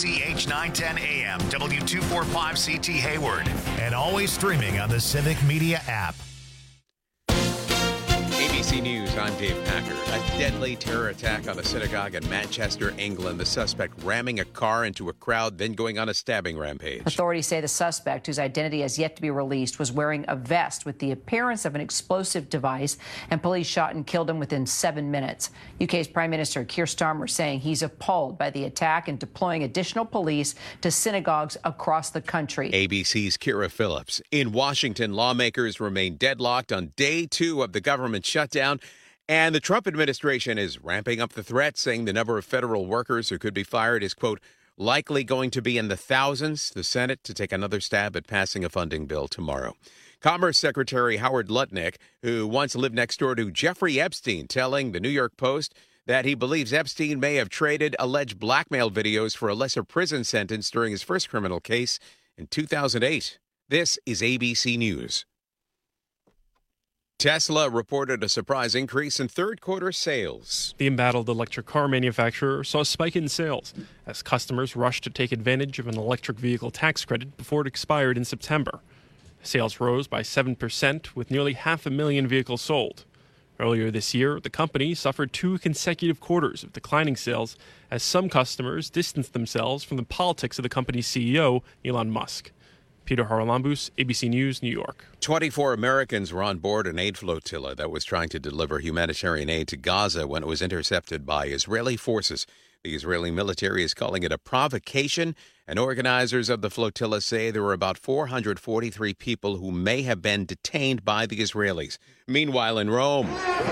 WBZH 910 AM, W245CT Hayward, and always streaming on the Civic Media app. ABC News, I'm Dave Packer. A deadly terror attack on a synagogue in Manchester, England. The suspect ramming a car into a crowd, then going on a stabbing rampage. Authorities say the suspect, whose identity has yet to be released, was wearing a vest with the appearance of an explosive device, and police shot and killed him within 7 minutes. UK's Prime Minister Keir Starmer saying he's appalled by the attack and deploying additional police to synagogues across the country. ABC's Kira Phillips. In Washington, lawmakers remain deadlocked on day 2 of the government shutdown, and the Trump administration is ramping up the threat, saying the number of federal workers who could be fired is, quote, likely going to be in the thousands. The Senate to take another stab at passing a funding bill tomorrow. Commerce Secretary Howard Lutnick, who once lived next door to Jeffrey Epstein, telling the New York Post that he believes Epstein may have traded alleged blackmail videos for a lesser prison sentence during his first criminal case in 2008. This is ABC News. Tesla reported a surprise increase in third-quarter sales. The embattled electric car manufacturer saw a spike in sales as customers rushed to take advantage of an electric vehicle tax credit before it expired in September. Sales rose by 7%, with nearly 500,000 vehicles sold. Earlier this year, the company suffered 2 consecutive quarters of declining sales as some customers distanced themselves from the politics of the company's CEO, Elon Musk. Peter Haralambous, ABC News, New York. 24 Americans were on board an aid flotilla that was trying to deliver humanitarian aid to Gaza when it was intercepted by Israeli forces. The Israeli military is calling it a provocation, and organizers of the flotilla say there were about 443 people who may have been detained by the Israelis. Meanwhile, in Rome,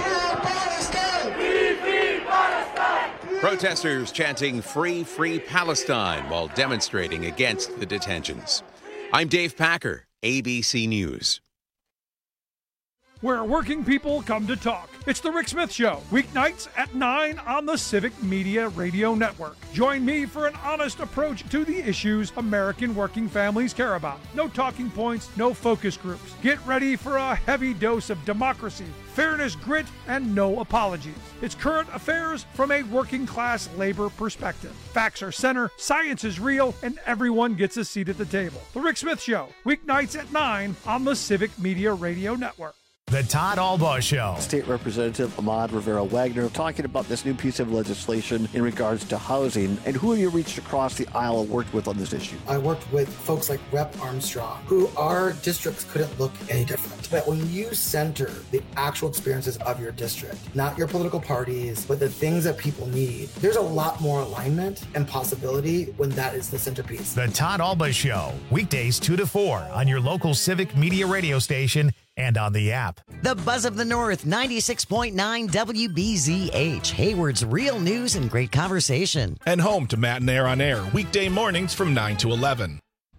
protesters chanting "Free, Free Palestine" while demonstrating against the detentions. I'm Dave Packer, ABC News. Where working people come to talk. It's The Rick Smith Show, weeknights at 9 on the Civic Media Radio Network. Join me for an honest approach to the issues American working families care about. No talking points, no focus groups. Get ready for a heavy dose of democracy, fairness, grit, and no apologies. It's current affairs from a working class labor perspective. Facts are center, science is real, and everyone gets a seat at the table. The Rick Smith Show, weeknights at 9 on the Civic Media Radio Network. The Todd Albaugh Show. State Representative Ahmad Rivera-Wagner talking about this new piece of legislation in regards to housing, and who have you reached across the aisle and worked with on this issue? I worked with folks like Rep. Armstrong, who our districts couldn't look any different. But when you center the actual experiences of your district, not your political parties, but the things that people need, there's a lot more alignment and possibility when that is the centerpiece. The Todd Albaugh Show, weekdays 2 to 4 on your local Civic Media radio station and on the app. The Buzz of the North, 96.9 WBZH, Hayward's real news and great conversation. And home to Matt and Air on Air, weekday mornings from 9 to 11.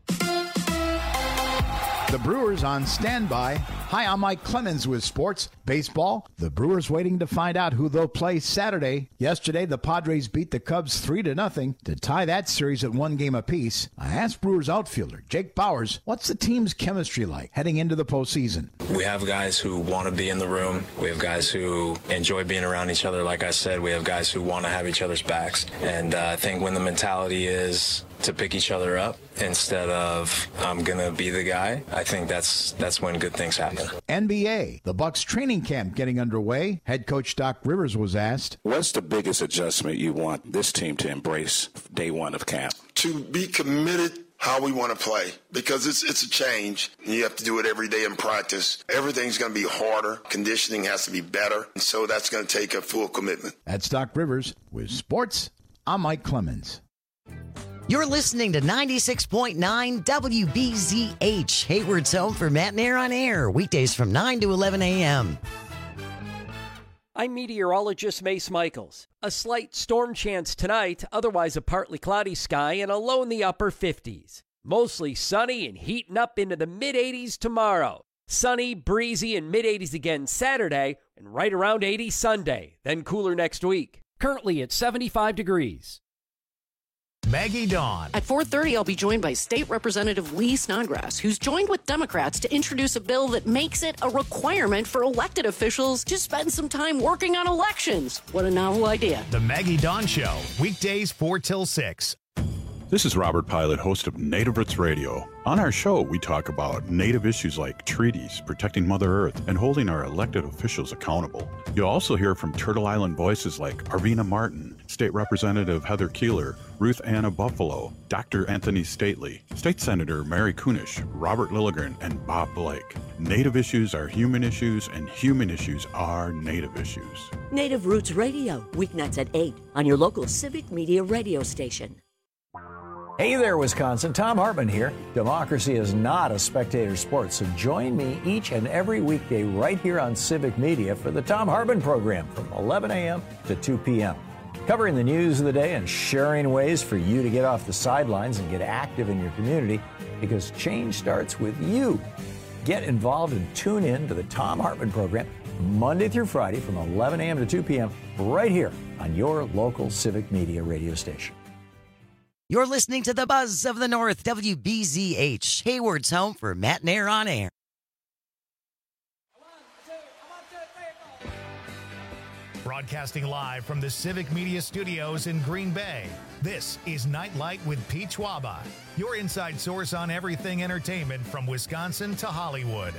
The Brewers on standby. Hi, I'm Mike Clemens with Sports Baseball. The Brewers waiting to find out who they'll play Saturday. Yesterday, the Padres beat the Cubs 3-0 to tie that series at 1 game apiece. I asked Brewers outfielder Jake Bowers, what's the team's chemistry like heading into the postseason? We have guys who want to be in the room. We have guys who enjoy being around each other. Like I said, we have guys who want to have each other's backs. And I think when the mentality is to pick each other up instead of I'm going to be the guy, I think that's when good things happen. NBA, the Bucks training camp getting underway. Head coach Doc Rivers was asked, what's the biggest adjustment you want this team to embrace day one of camp? To be committed how we want to play, because it's a change. You have to do it every day in practice. Everything's going to be harder. Conditioning has to be better. And so that's going to take a full commitment. That's Doc Rivers with Sports. I'm Mike Clemens. You're listening to 96.9 WBZH, Hayward's home for Matt and Air on Air, weekdays from 9 to 11 a.m. I'm meteorologist Mace Michaels. A slight storm chance tonight, otherwise a partly cloudy sky and a low in the upper 50s. Mostly sunny and heating up into the mid-80s tomorrow. Sunny, breezy, and mid-80s again Saturday, and right around 80 Sunday, then cooler next week. Currently at 75 degrees. Maggie Dawn. At 4:30, I'll be joined by State Representative Lee Snodgrass, who's joined with Democrats to introduce a bill that makes it a requirement for elected officials to spend some time working on elections. What a novel idea. The Maggie Dawn Show, weekdays 4 till 6. This is Robert Pilot, host of Native Roots Radio. On our show, we talk about Native issues like treaties, protecting Mother Earth, and holding our elected officials accountable. You'll also hear from Turtle Island voices like Arvina Martin, State Representative Heather Keeler, Ruth Anna Buffalo, Dr. Anthony Stately, State Senator Mary Kunish, Robert Lilligren, and Bob Blake. Native issues are human issues, and human issues are Native issues. Native Roots Radio, weeknights at 8 on your local Civic Media radio station. Hey there, Wisconsin. Tom Hartman here. Democracy is not a spectator sport, so join me each and every weekday right here on Civic Media for the Tom Hartman program from 11 a.m. to 2 p.m. Covering the news of the day and sharing ways for you to get off the sidelines and get active in your community, because change starts with you. Get involved and tune in to the Tom Hartman program Monday through Friday from 11 a.m. to 2 p.m. right here on your local Civic Media radio station. You're listening to the Buzz of the North, WBZH, Hayward's home for Matt Nair on Air. Broadcasting live from the Civic Media Studios in Green Bay, this is Nightlight with Pete Schwaba, your inside source on everything entertainment from Wisconsin to Hollywood.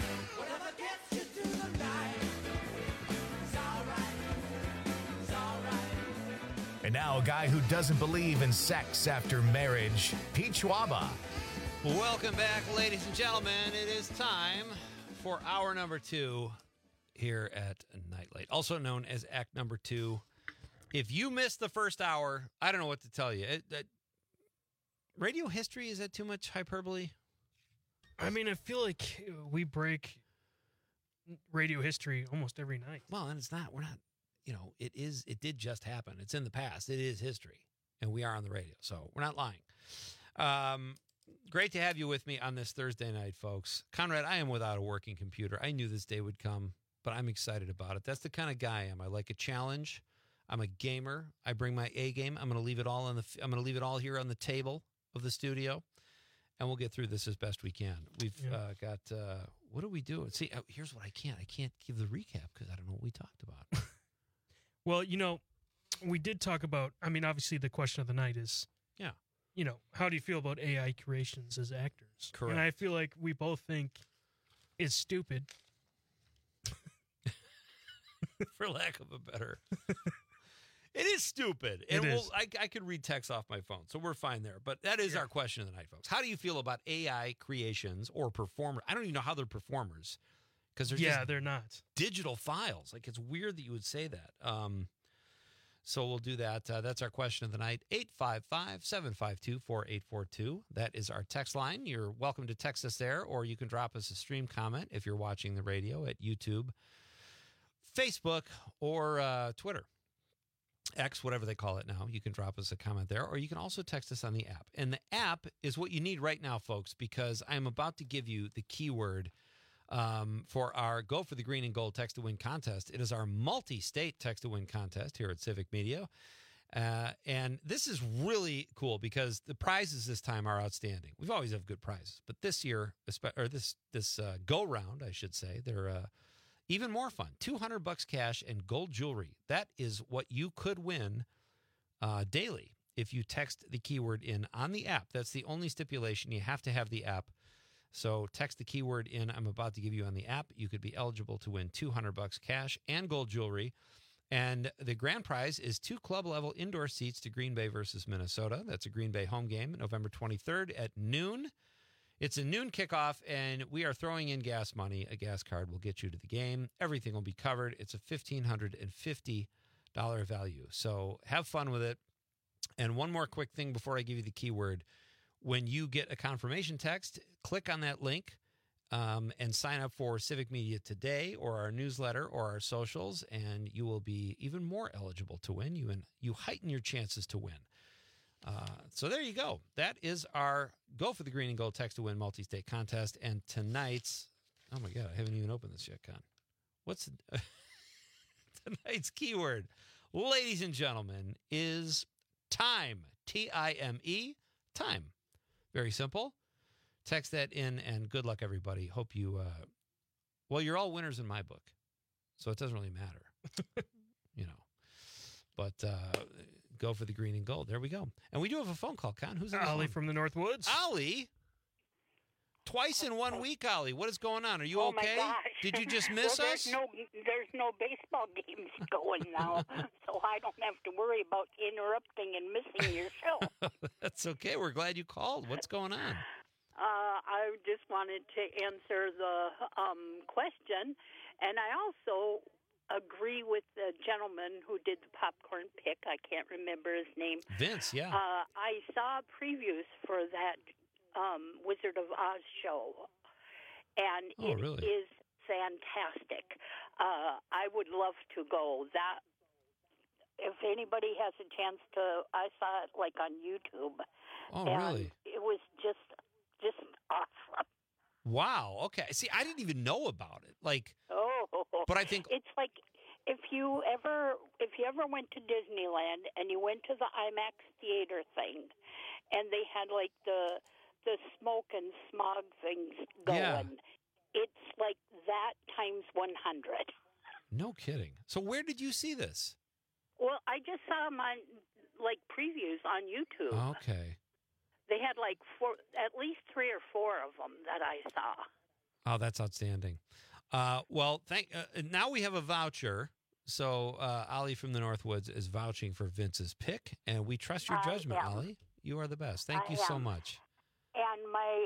And now a guy who doesn't believe in sex after marriage, Pete Schwaba. Welcome back, ladies and gentlemen. It is time for hour number 2 here at Nightlight, also known as Act number 2. If you missed the first hour, I don't know what to tell you. Radio history, is that too much hyperbole? I mean, I feel like we break radio history almost every night. Well, and we're not. It did just happen. It's in the past. It is history. And we are on the radio, so we're not lying. Great to have you with me on this Thursday night, folks. Conrad, I am without a working computer. I knew this day would come, but I'm excited about it. That's the kind of guy I am. I like a challenge. I'm a gamer. I bring my A game. I'm going to leave it all here on the table of the studio, and we'll get through this as best we can. We've got what do we do? See, here's what I can't give the recap because I don't know what we talked about. Well, we did talk about, obviously the question of the night is, how do you feel about AI creations as actors? Correct. And I feel like we both think it's stupid. For lack of a better. It is stupid. And I could read text off my phone, so we're fine there. But that is our question of the night, folks. How do you feel about AI creations or performers? I don't even know how they're performers. Because they're not digital files. Like, it's weird that you would say that. So we'll do that. That's our question of the night. 855-752-4842. That is our text line. You're welcome to text us there, or you can drop us a stream comment if you're watching the radio at YouTube, Facebook, or Twitter. X, whatever they call it now. You can drop us a comment there, or you can also text us on the app. And the app is what you need right now, folks, because I'm about to give you the keyword for our Go for the Green and Gold Text to Win contest. It is our multi-state Text to Win contest here at Civic Media. And this is really cool because the prizes this time are outstanding. We've always have good prizes, but this year, or this go round, I should say, they're even more fun. $200 cash and gold jewelry. That is what you could win daily if you text the keyword in on the app. That's the only stipulation. You have to have the app. So text the keyword in I'm about to give you on the app. You could be eligible to win $200 cash and gold jewelry. And the grand prize is 2 club-level indoor seats to Green Bay versus Minnesota. That's a Green Bay home game, November 23rd at noon. It's a noon kickoff, and we are throwing in gas money. A gas card will get you to the game. Everything will be covered. It's a $1,550 value. So have fun with it. And one more quick thing before I give you the keyword. When you get a confirmation text, click on that link and sign up for Civic Media Today or our newsletter or our socials, and you will be even more eligible to win. You heighten your chances to win. So there you go. That is our Go for the Green and Gold Text to Win multi-state contest. And tonight's, oh my God, I haven't even opened this yet, Con. What's tonight's keyword, ladies and gentlemen, is time. T-I-M-E, time. Very simple. Text that in, and good luck, everybody. Hope you, you're all winners in my book, so it doesn't really matter, But go for the green and gold. There we go. And we do have a phone call, Con. Who's on the Ollie phone? from the North Woods. Ollie? Twice in 1 week, Ollie. What is going on? Are you okay? My gosh. Did you just miss well, us? There's no baseball games going now, so I don't have to worry about interrupting and missing your show. That's okay. We're glad you called. What's going on? I just wanted to answer the question, and I also agree with the gentleman who did the popcorn pick. I can't remember his name. Vince, yeah. I saw previews for that Wizard of Oz show, and it is fantastic. I would love to go. That if anybody has a chance to, I saw it like on YouTube. Oh, and really? It was just awesome. Wow. Okay. See, I didn't even know about it. But I think it's like if you ever went to Disneyland and you went to the IMAX theater thing, and they had like the smoke and smog things going. Yeah. It's like that times 100. No kidding. So where did you see this? Well, I just saw them on like previews on YouTube. Okay. They had like at least 3 or 4 of them that I saw. Oh, that's outstanding. Well, now we have a voucher. So Ollie from the Northwoods is vouching for Vince's pick, and we trust your judgment, Ollie. You are the best. Thank you so much. And my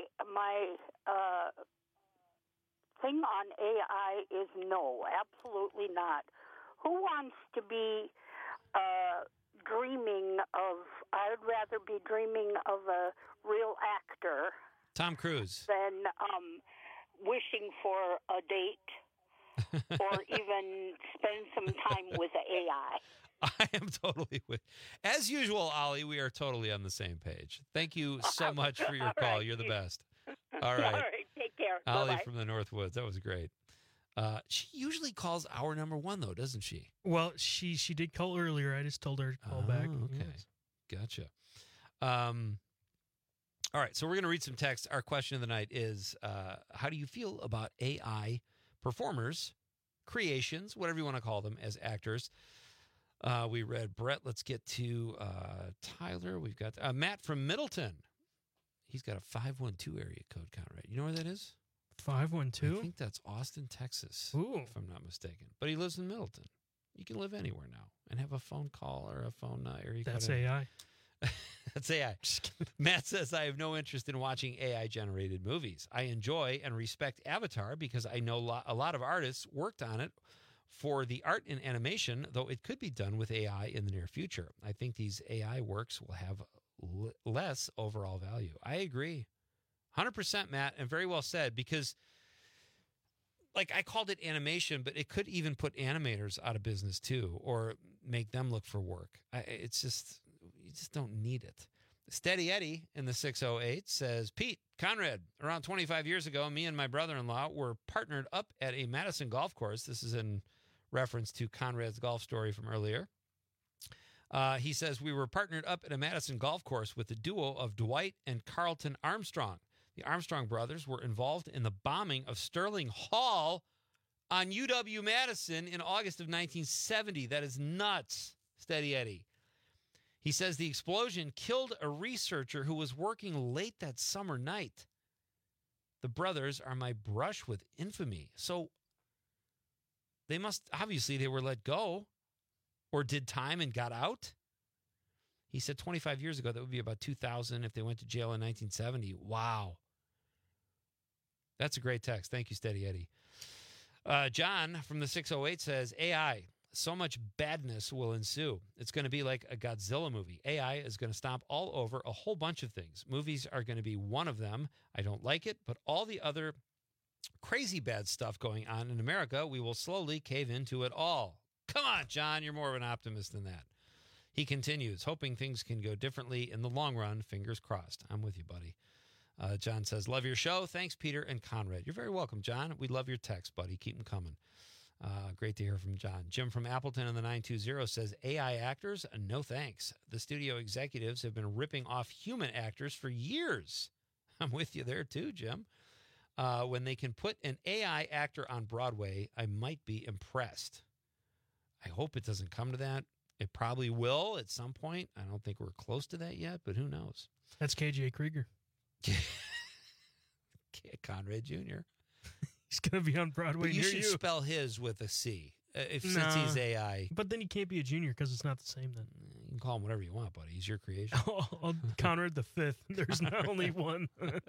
thing on AI is no, absolutely not. Who wants to be dreaming of? I'd rather be dreaming of a real actor. Tom Cruise. Than wishing for a date or even spend some time with the AI. I am totally with. As usual, Ollie, we are totally on the same page. Thank you so much for your call. You're the best. All right. All right. Take care. Ollie Bye-bye. from the Northwoods. That was great. She usually calls hour number 1, though, doesn't she? Well, she did call earlier. I just told her to call back. Okay. Yes. Gotcha. All right. So we're going to read some text. Our question of the night is, how do you feel about AI performers, creations, whatever you want to call them, as actors? We read Brett. Let's get to Tyler. We've got Matt from Middleton. He's got a 512 area code, Conrad. You know where that is? 512? I think that's Austin, Texas, Ooh. if I'm not mistaken. But he lives in Middleton. You can live anywhere now and have a phone call or a phone area code. That's AI. That's AI. Matt says, I have no interest in watching AI-generated movies. I enjoy and respect Avatar because I know a lot of artists worked on it for the art and animation, though it could be done with AI in the near future. I think these AI works will have less overall value. I agree. 100%, Matt, and very well said, because like I called it animation, but it could even put animators out of business too, or make them look for work. It's just, you just don't need it. Steady Eddie in the 608 says, Pete, Conrad, around 25 years ago, me and my brother-in-law were partnered up at a Madison golf course. This is in reference to Conrad's golf story from earlier. He says, we were partnered up at a Madison golf course with the duo of Dwight and Carlton Armstrong. The Armstrong brothers were involved in the bombing of Sterling Hall on UW-Madison in August of 1970. That is nuts, Steady Eddie. He says the explosion killed a researcher who was working late that summer night. The brothers are my brush with infamy. So they must, obviously, they were let go or did time and got out. He said 25 years ago, that would be about 2000 if they went to jail in 1970. Wow. That's a great text. Thank you, Steady Eddie. John from the 608 says, AI, so much badness will ensue. It's going to be like a Godzilla movie. AI is going to stomp all over a whole bunch of things. Movies are going to be one of them. I don't like it, but all the other crazy bad stuff going on in America, we will slowly cave into it all. Come on, John, you're more of an optimist than that. He continues, hoping things can go differently in the long run. Fingers crossed. I'm with you, buddy. John says, love your show. Thanks, Peter and Conrad. You're very welcome, John. We love your text, buddy. Keep them coming. Great to hear from John. Jim from Appleton in the 920 says, AI actors, no thanks. The studio executives have been ripping off human actors for years. I'm with you there too, Jim. When they can put an AI actor on Broadway, I might be impressed. I hope it doesn't come to that. It probably will at some point. I don't think we're close to that yet, but who knows? That's KJ Krieger. Conrad Jr. He's going to be on Broadway But you near should you. spell his with a C. Since he's AI. But then he can't be a junior because it's not the same then. You can call him whatever you want, buddy. He's your creation. Conrad the Fifth. There's not only one.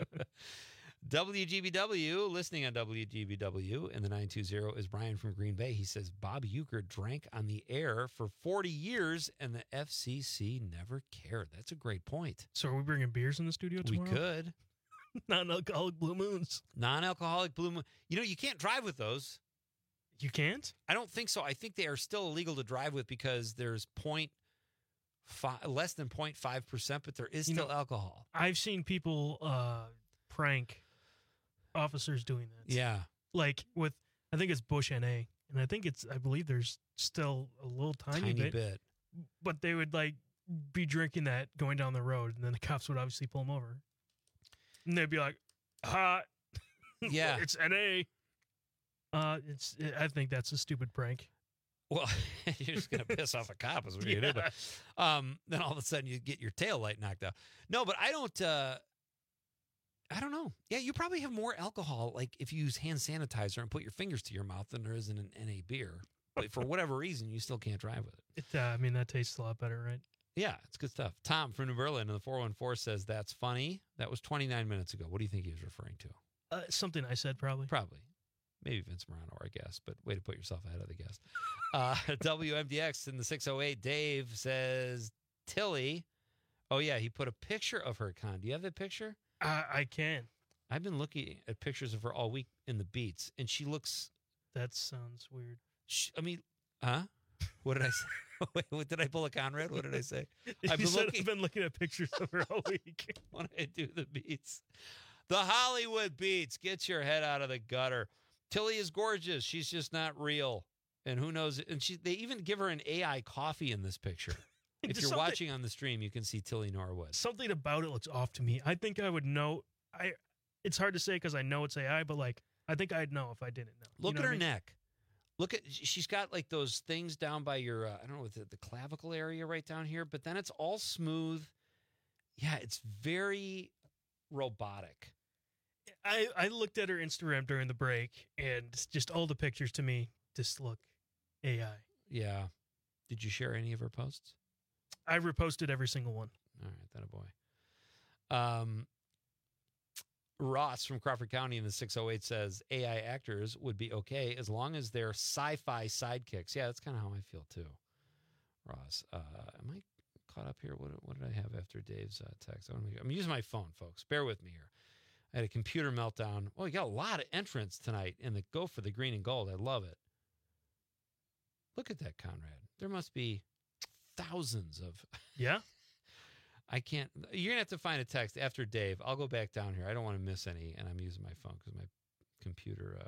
WGBW, listening on WGBW in the 920 is Brian from Green Bay. He says, Bob Uecker drank on the air for 40 years and the FCC never cared. That's a great point. So are we bringing beers in the studio tomorrow? We could. Non-alcoholic Blue Moons. Non-alcoholic Blue Moon. You know, you can't drive with those. You can't? I don't think so. I think they are still illegal to drive with because there's less than 0.5%, but there is still alcohol. I've seen people prank officers doing that. Yeah. Like with, I think it's Bush NA, and I believe there's still a little tiny bit. But they would like be drinking that going down the road, and then the cops would obviously pull them over. And they'd be like, yeah, it's NA. I think that's a stupid prank. Well, you're just going to piss off a cop is what you do. But, then all of a sudden you get your tail light knocked out. No, but I don't know. Yeah, you probably have more alcohol, like if you use hand sanitizer and put your fingers to your mouth than there is in an NA beer. But for whatever reason, you still can't drive with it. I mean, that tastes a lot better, right? Yeah, it's good stuff. Tom from New Berlin in the 414 says, that's funny. That was 29 minutes ago. What do you think he was referring to? Something I said, probably. Probably. Maybe Vince Morano, I guess, but way to put yourself ahead of the guest. WMDX in the 608, Dave says, Tilly. Oh, yeah, he put a picture of her, Con. Do you have that picture? I can. I've been looking at pictures of her all week in the Beats, and she looks... That sounds weird. What did I say? Wait, did I pull a Conrad? What did I say? I've been looking at pictures of her all week. When I do the Beats. The Hollywood Beats. Get your head out of the gutter. Tilly is gorgeous. She's just not real. And who knows? And they even give her an AI coffee in this picture. If you're watching on the stream, you can see Tilly Norwood. Something about it looks off to me. I think I would know. It's hard to say because I know it's AI, but like I think I'd know if I didn't know. Look at her neck. She's got like those things down by your, I don't know, the clavicle area right down here, but then it's all smooth. Yeah, it's very robotic. I looked at her Instagram during the break, and just all the pictures to me just look AI. Yeah. Did you share any of her posts? I reposted every single one. All right, that a boy. Ross from Crawford County in the 608 says AI actors would be okay as long as they're sci-fi sidekicks. Yeah, that's kind of how I feel too. Ross, am I caught up here? What did I have after Dave's text? I'm using my phone, folks. Bear with me here. I had a computer meltdown. Well, you got a lot of entrants tonight in the Go for the Green and Gold. I love it. Look at that, Conrad. There must be thousands of... Yeah? I can't... You're going to have to find a text after Dave. I'll go back down here. I don't want to miss any, and I'm using my phone because my computer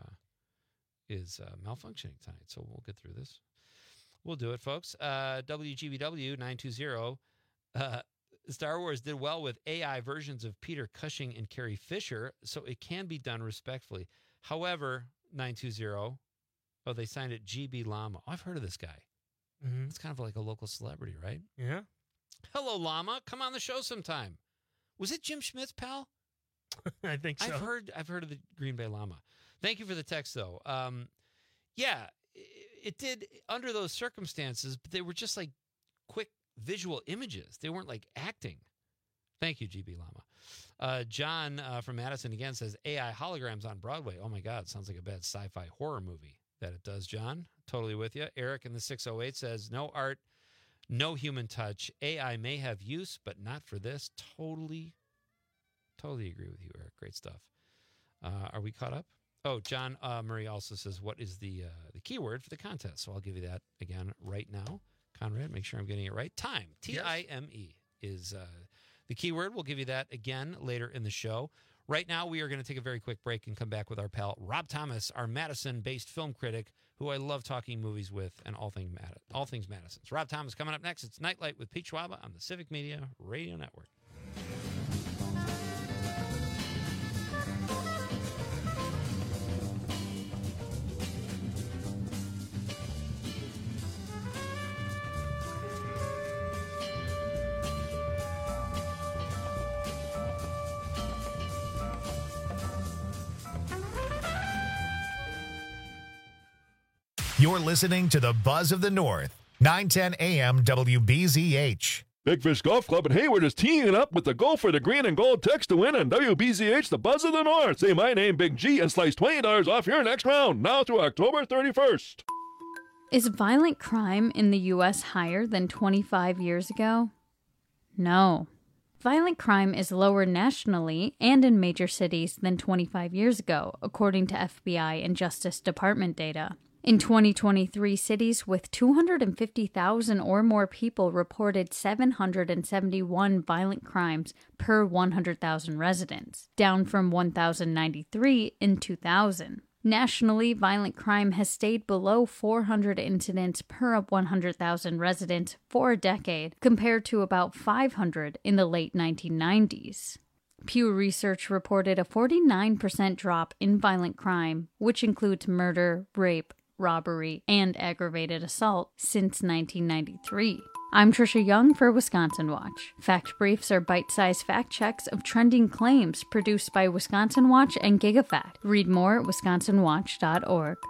is malfunctioning tonight, so we'll get through this. We'll do it, folks. WGBW 920. Star Wars did well with AI versions of Peter Cushing and Carrie Fisher, so it can be done respectfully. However, 920... Oh, they signed it GB Llama. Oh, I've heard of this guy. Mm-hmm. It's kind of like a local celebrity, right? Yeah. Hello, Llama. Come on the show sometime. Was it Jim Schmidt's pal? I think so. I've heard of the Green Bay Llama. Thank you for the text, though. Yeah, it did under those circumstances, but they were just like quick visual images. They weren't like acting. Thank you, GB Llama. John from Madison again says AI holograms on Broadway. Oh my God, sounds like a bad sci-fi horror movie. That it does, John. Totally with you. Eric in the 608 says, no art, no human touch. AI may have use, but not for this. Totally agree with you, Eric. Great stuff. Are we caught up? Oh, John Murray also says, what is the keyword for the contest? So I'll give you that again right now. Conrad, make sure I'm getting it right. Time, Time, is the keyword. We'll give you that again later in the show. Right now, we are going to take a very quick break and come back with our pal, Rob Thomas, our Madison-based film critic, who I love talking movies with and all things Madison. So Rob Thomas coming up next. It's Nightlight with Pete Schwaba on the Civic Media Radio Network. You're listening to the Buzz of the North, 910 AM WBZH. Big Fish Golf Club in Hayward is teeing up with the Go for the Green and Gold text to win on WBZH, the Buzz of the North. Say my name, Big G, and slice $20 off your next round, now through October 31st. Is violent crime in the U.S. higher than 25 years ago? No. Violent crime is lower nationally and in major cities than 25 years ago, according to FBI and Justice Department data. In 2023, cities with 250,000 or more people reported 771 violent crimes per 100,000 residents, down from 1,093 in 2000. Nationally, violent crime has stayed below 400 incidents per 100,000 residents for a decade, compared to about 500 in the late 1990s. Pew Research reported a 49% drop in violent crime, which includes murder, rape, robbery, and aggravated assault since 1993. I'm Trisha Young for Wisconsin Watch. Fact Briefs are bite-sized fact checks of trending claims produced by Wisconsin Watch and GigaFact. Read more at wisconsinwatch.org.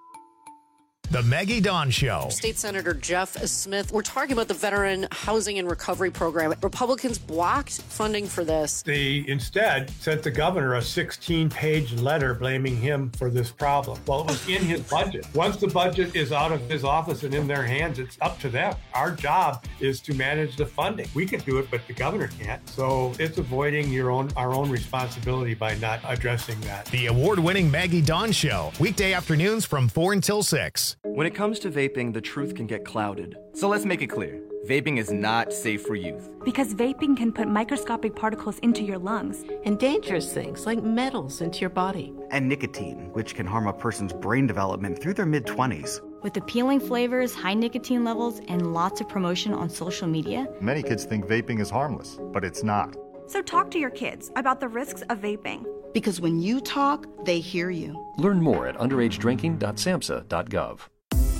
The Maggie Dawn Show. State Senator Jeff Smith, we're talking about the Veteran Housing and Recovery Program. Republicans blocked funding for this. They instead sent the governor a 16-page letter blaming him for this problem. Well, it was in his budget. Once the budget is out of his office and in their hands, it's up to them. Our job is to manage the funding. We can do it, but the governor can't. So it's avoiding our own responsibility by not addressing that. The award-winning Maggie Dawn Show, weekday afternoons from 4 until 6. When it comes to vaping, the truth can get clouded. So let's make it clear. Vaping is not safe for youth. Because vaping can put microscopic particles into your lungs. And dangerous things like metals into your body. And nicotine, which can harm a person's brain development through their mid-20s. With appealing flavors, high nicotine levels, and lots of promotion on social media. Many kids think vaping is harmless, but it's not. So talk to your kids about the risks of vaping. Because when you talk, they hear you. Learn more at underagedrinking.samhsa.gov.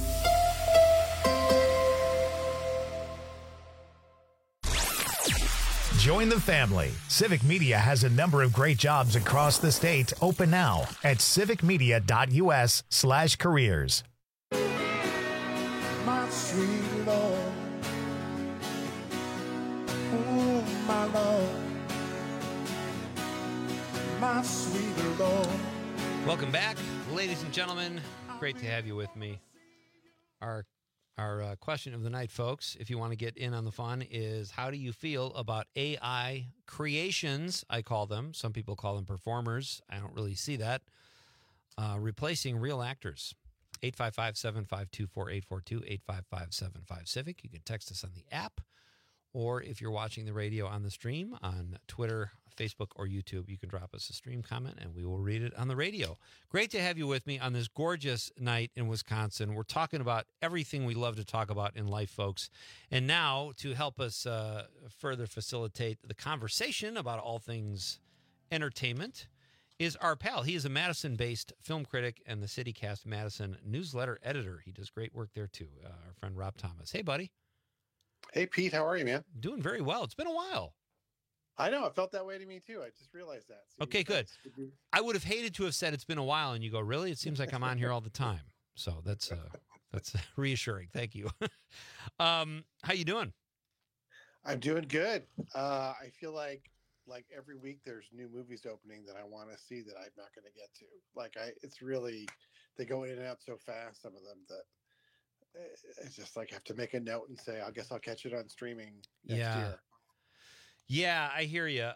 Join the family. Civic Media has a number of great jobs across the state open now at civicmedia.us/careers. My sweet Lord, oh my Lord, my sweet Lord. Welcome back, ladies and gentlemen. Great to have you with me. Our question of the night, folks, if you want to get in on the fun, is how do you feel about AI creations, I call them. Some people call them performers. I don't really see that. Replacing real actors. 855-752-4842, 855-75-CIVIC. You can text us on the app, or if you're watching the radio on the stream on Twitter, Facebook, or YouTube, you can drop us a stream comment, and we will read it on the radio. Great to have you with me on this gorgeous night in Wisconsin. We're talking about everything we love to talk about in life, folks. And now, to help us further facilitate the conversation about all things entertainment, is our pal. He is a Madison-based film critic and the CityCast Madison newsletter editor. He does great work there, too. Our friend Rob Thomas. Hey, buddy. Hey, Pete. How are you, man? Doing very well. It's been a while. I know. It felt that way to me, too. I just realized that. So okay, good. I would have hated to have said it's been a while, and you go, really? It seems like I'm on here all the time. So that's reassuring. Thank you. How you doing? I'm doing good. I feel like every week there's new movies opening that I want to see that I'm not going to get to. It's really, they go in and out so fast, some of them, that it's just like I have to make a note and say, I guess I'll catch it on streaming next year. Yeah, I hear you.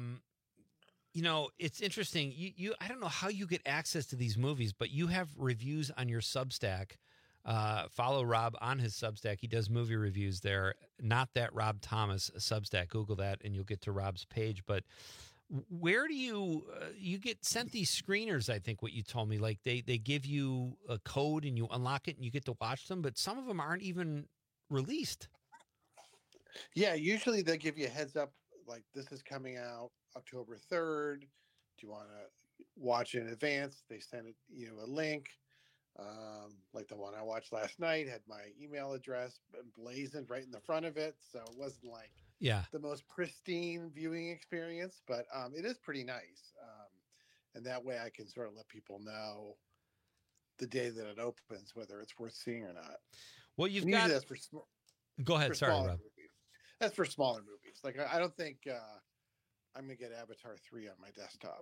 It's interesting. You I don't know how you get access to these movies, but you have reviews on your Substack. Follow Rob on his Substack. He does movie reviews there. Not That Rob Thomas Substack. Google that, and you'll get to Rob's page. But where do you get sent these screeners? I think what you told me, like they give you a code and you unlock it and you get to watch them, but some of them aren't even released. Yeah, usually they give you a heads up, like this is coming out October 3rd. Do you want to watch it in advance? They send it, a link. Like the one I watched last night had my email address emblazoned right in the front of it, so it wasn't like the most pristine viewing experience, but it is pretty nice. And that way I can sort of let people know the day that it opens, whether it's worth seeing or not. Well, you've got. That's for Go ahead. Sorry, Rob. Movies. That's for smaller movies. Like I don't think I'm gonna get Avatar 3 on my desktop.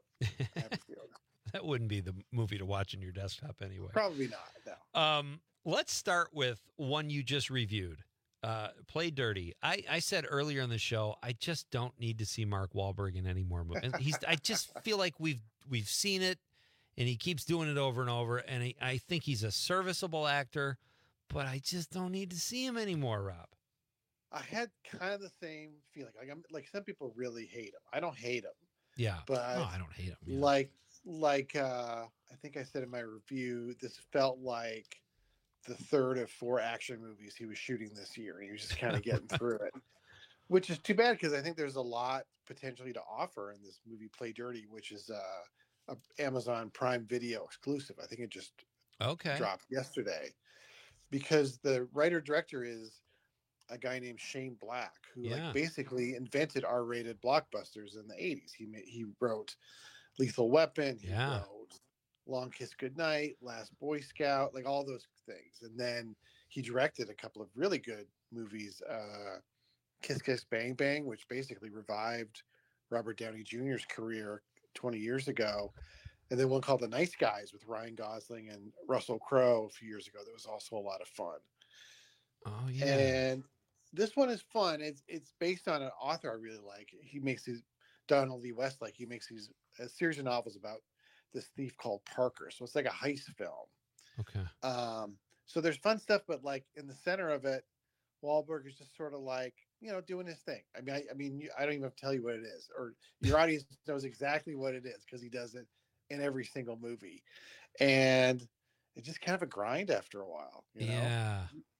That wouldn't be the movie to watch on your desktop anyway. Probably not. No. Let's start with one you just reviewed. Play Dirty. I said earlier in the show, I just don't need to see Mark Wahlberg in any more movies. I just feel like we've seen it, and he keeps doing it over and over. And I think he's a serviceable actor, but I just don't need to see him anymore, Rob. I had kind of the same feeling. Like some people really hate him. I don't hate him. Yeah, but I don't hate him. Yeah. Like I think I said in my review, this felt like the third of 4 action movies he was shooting this year, and he was just kind of getting through it, which is too bad because I think there's a lot potentially to offer in this movie, Play Dirty, which is a Amazon Prime Video exclusive. I think it just dropped yesterday, because the writer-director is a guy named Shane Black, who like basically invented R-rated blockbusters in the 80s. He wrote Lethal Weapon. He wrote Long Kiss Goodnight, Last Boy Scout, like all those things. And then he directed a couple of really good movies, Kiss Kiss Bang Bang, which basically revived Robert Downey Jr.'s career 20 years ago. And then one called The Nice Guys with Ryan Gosling and Russell Crowe a few years ago. That was also a lot of fun. Oh, yeah. And this one is fun. It's based on an author I really like. He makes these, Donald Lee Westlake, he makes these a series of novels about this thief called Parker. So it's like a heist film. Okay. So there's fun stuff, but like in the center of it, Wahlberg is just sort of like, doing his thing. I mean, I don't even have to tell you what it is, or your audience knows exactly what it is because he does it in every single movie, and it's just kind of a grind after a while. You know?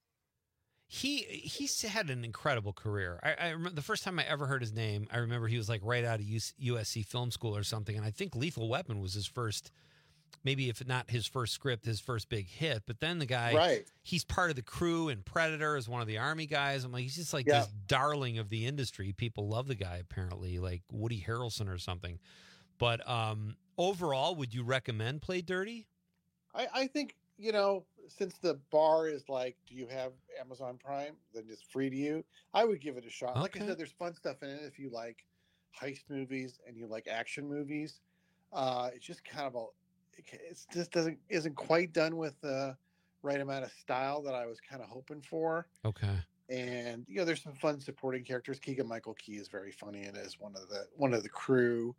He's had an incredible career. I remember the first time I ever heard his name. I remember he was like right out of USC Film School or something, and I think Lethal Weapon was his first, maybe if not his first script, his first big hit. But then the guy, he's part of the crew in Predator as one of the Army guys. I'm like, he's just like this darling of the industry. People love the guy apparently, like Woody Harrelson or something. But overall, would you recommend Play Dirty? I think, since the bar is like, do you have Amazon Prime? Then it's free to you. I would give it a shot. Okay. Like I said, there's fun stuff in it if you like heist movies and you like action movies. It's just kind of it just isn't quite done with the right amount of style that I was kind of hoping for. Okay. And there's some fun supporting characters. Keegan-Michael Key is very funny and is one of the crew.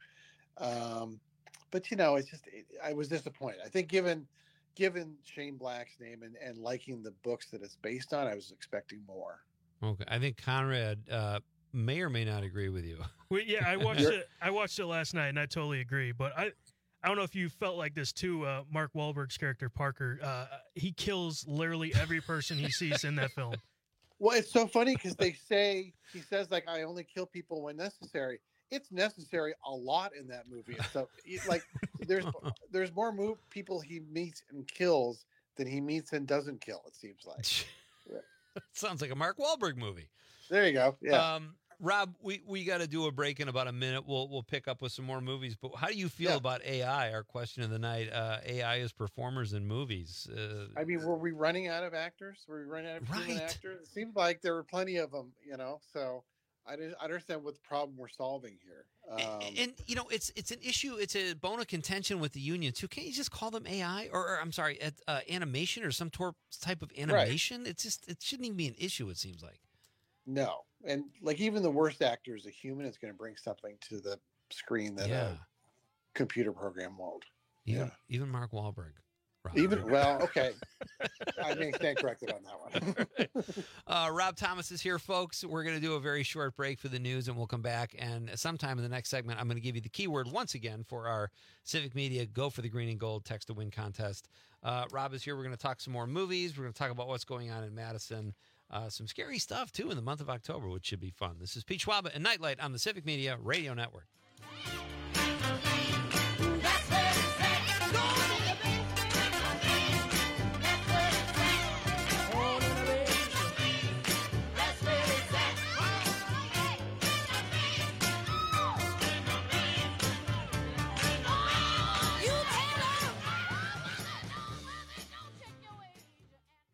But it's just I was disappointed. I think given Shane Black's name and liking the books that it's based on, I was expecting more. Okay, I think Conrad may or may not agree with you. Well, yeah, I watched it last night, and I totally agree. But I don't know if you felt like this too. Mark Wahlberg's character Parker, he kills literally every person he sees in that film. Well, it's so funny because he says like, I only kill people when necessary. It's necessary a lot in that movie. So like there's more people he meets and kills than he meets and doesn't kill, it seems like. Sounds like a Mark Wahlberg movie. There you go. Yeah. Rob, we got to do a break in about a minute. We'll pick up with some more movies. But how do you feel about AI? Our question of the night: AI as performers in movies. I mean, were we running out of actors? Were we running out of human actors? It seemed like there were plenty of them. So I understand what the problem we're solving here. And it's an issue. It's a bone of contention with the union too. Can't you just call them AI or I'm sorry, animation or some type of animation? Right. It shouldn't even be an issue. It seems like. No, and like even the worst actor is a human. It's going to bring something to the screen that a computer program won't. Even Mark Wahlberg. Okay. I may stand corrected on that one. Rob Thomas is here, folks. We're going to do a very short break for the news, and we'll come back. And sometime in the next segment, I'm going to give you the keyword once again for our Civic Media Go for the Green and Gold Text to Win contest. Rob is here. We're going to talk some more movies. We're going to talk about what's going on in Madison. Some scary stuff, too, in the month of October, which should be fun. This is Pete Schwaba and Nightlight on the Civic Media Radio Network.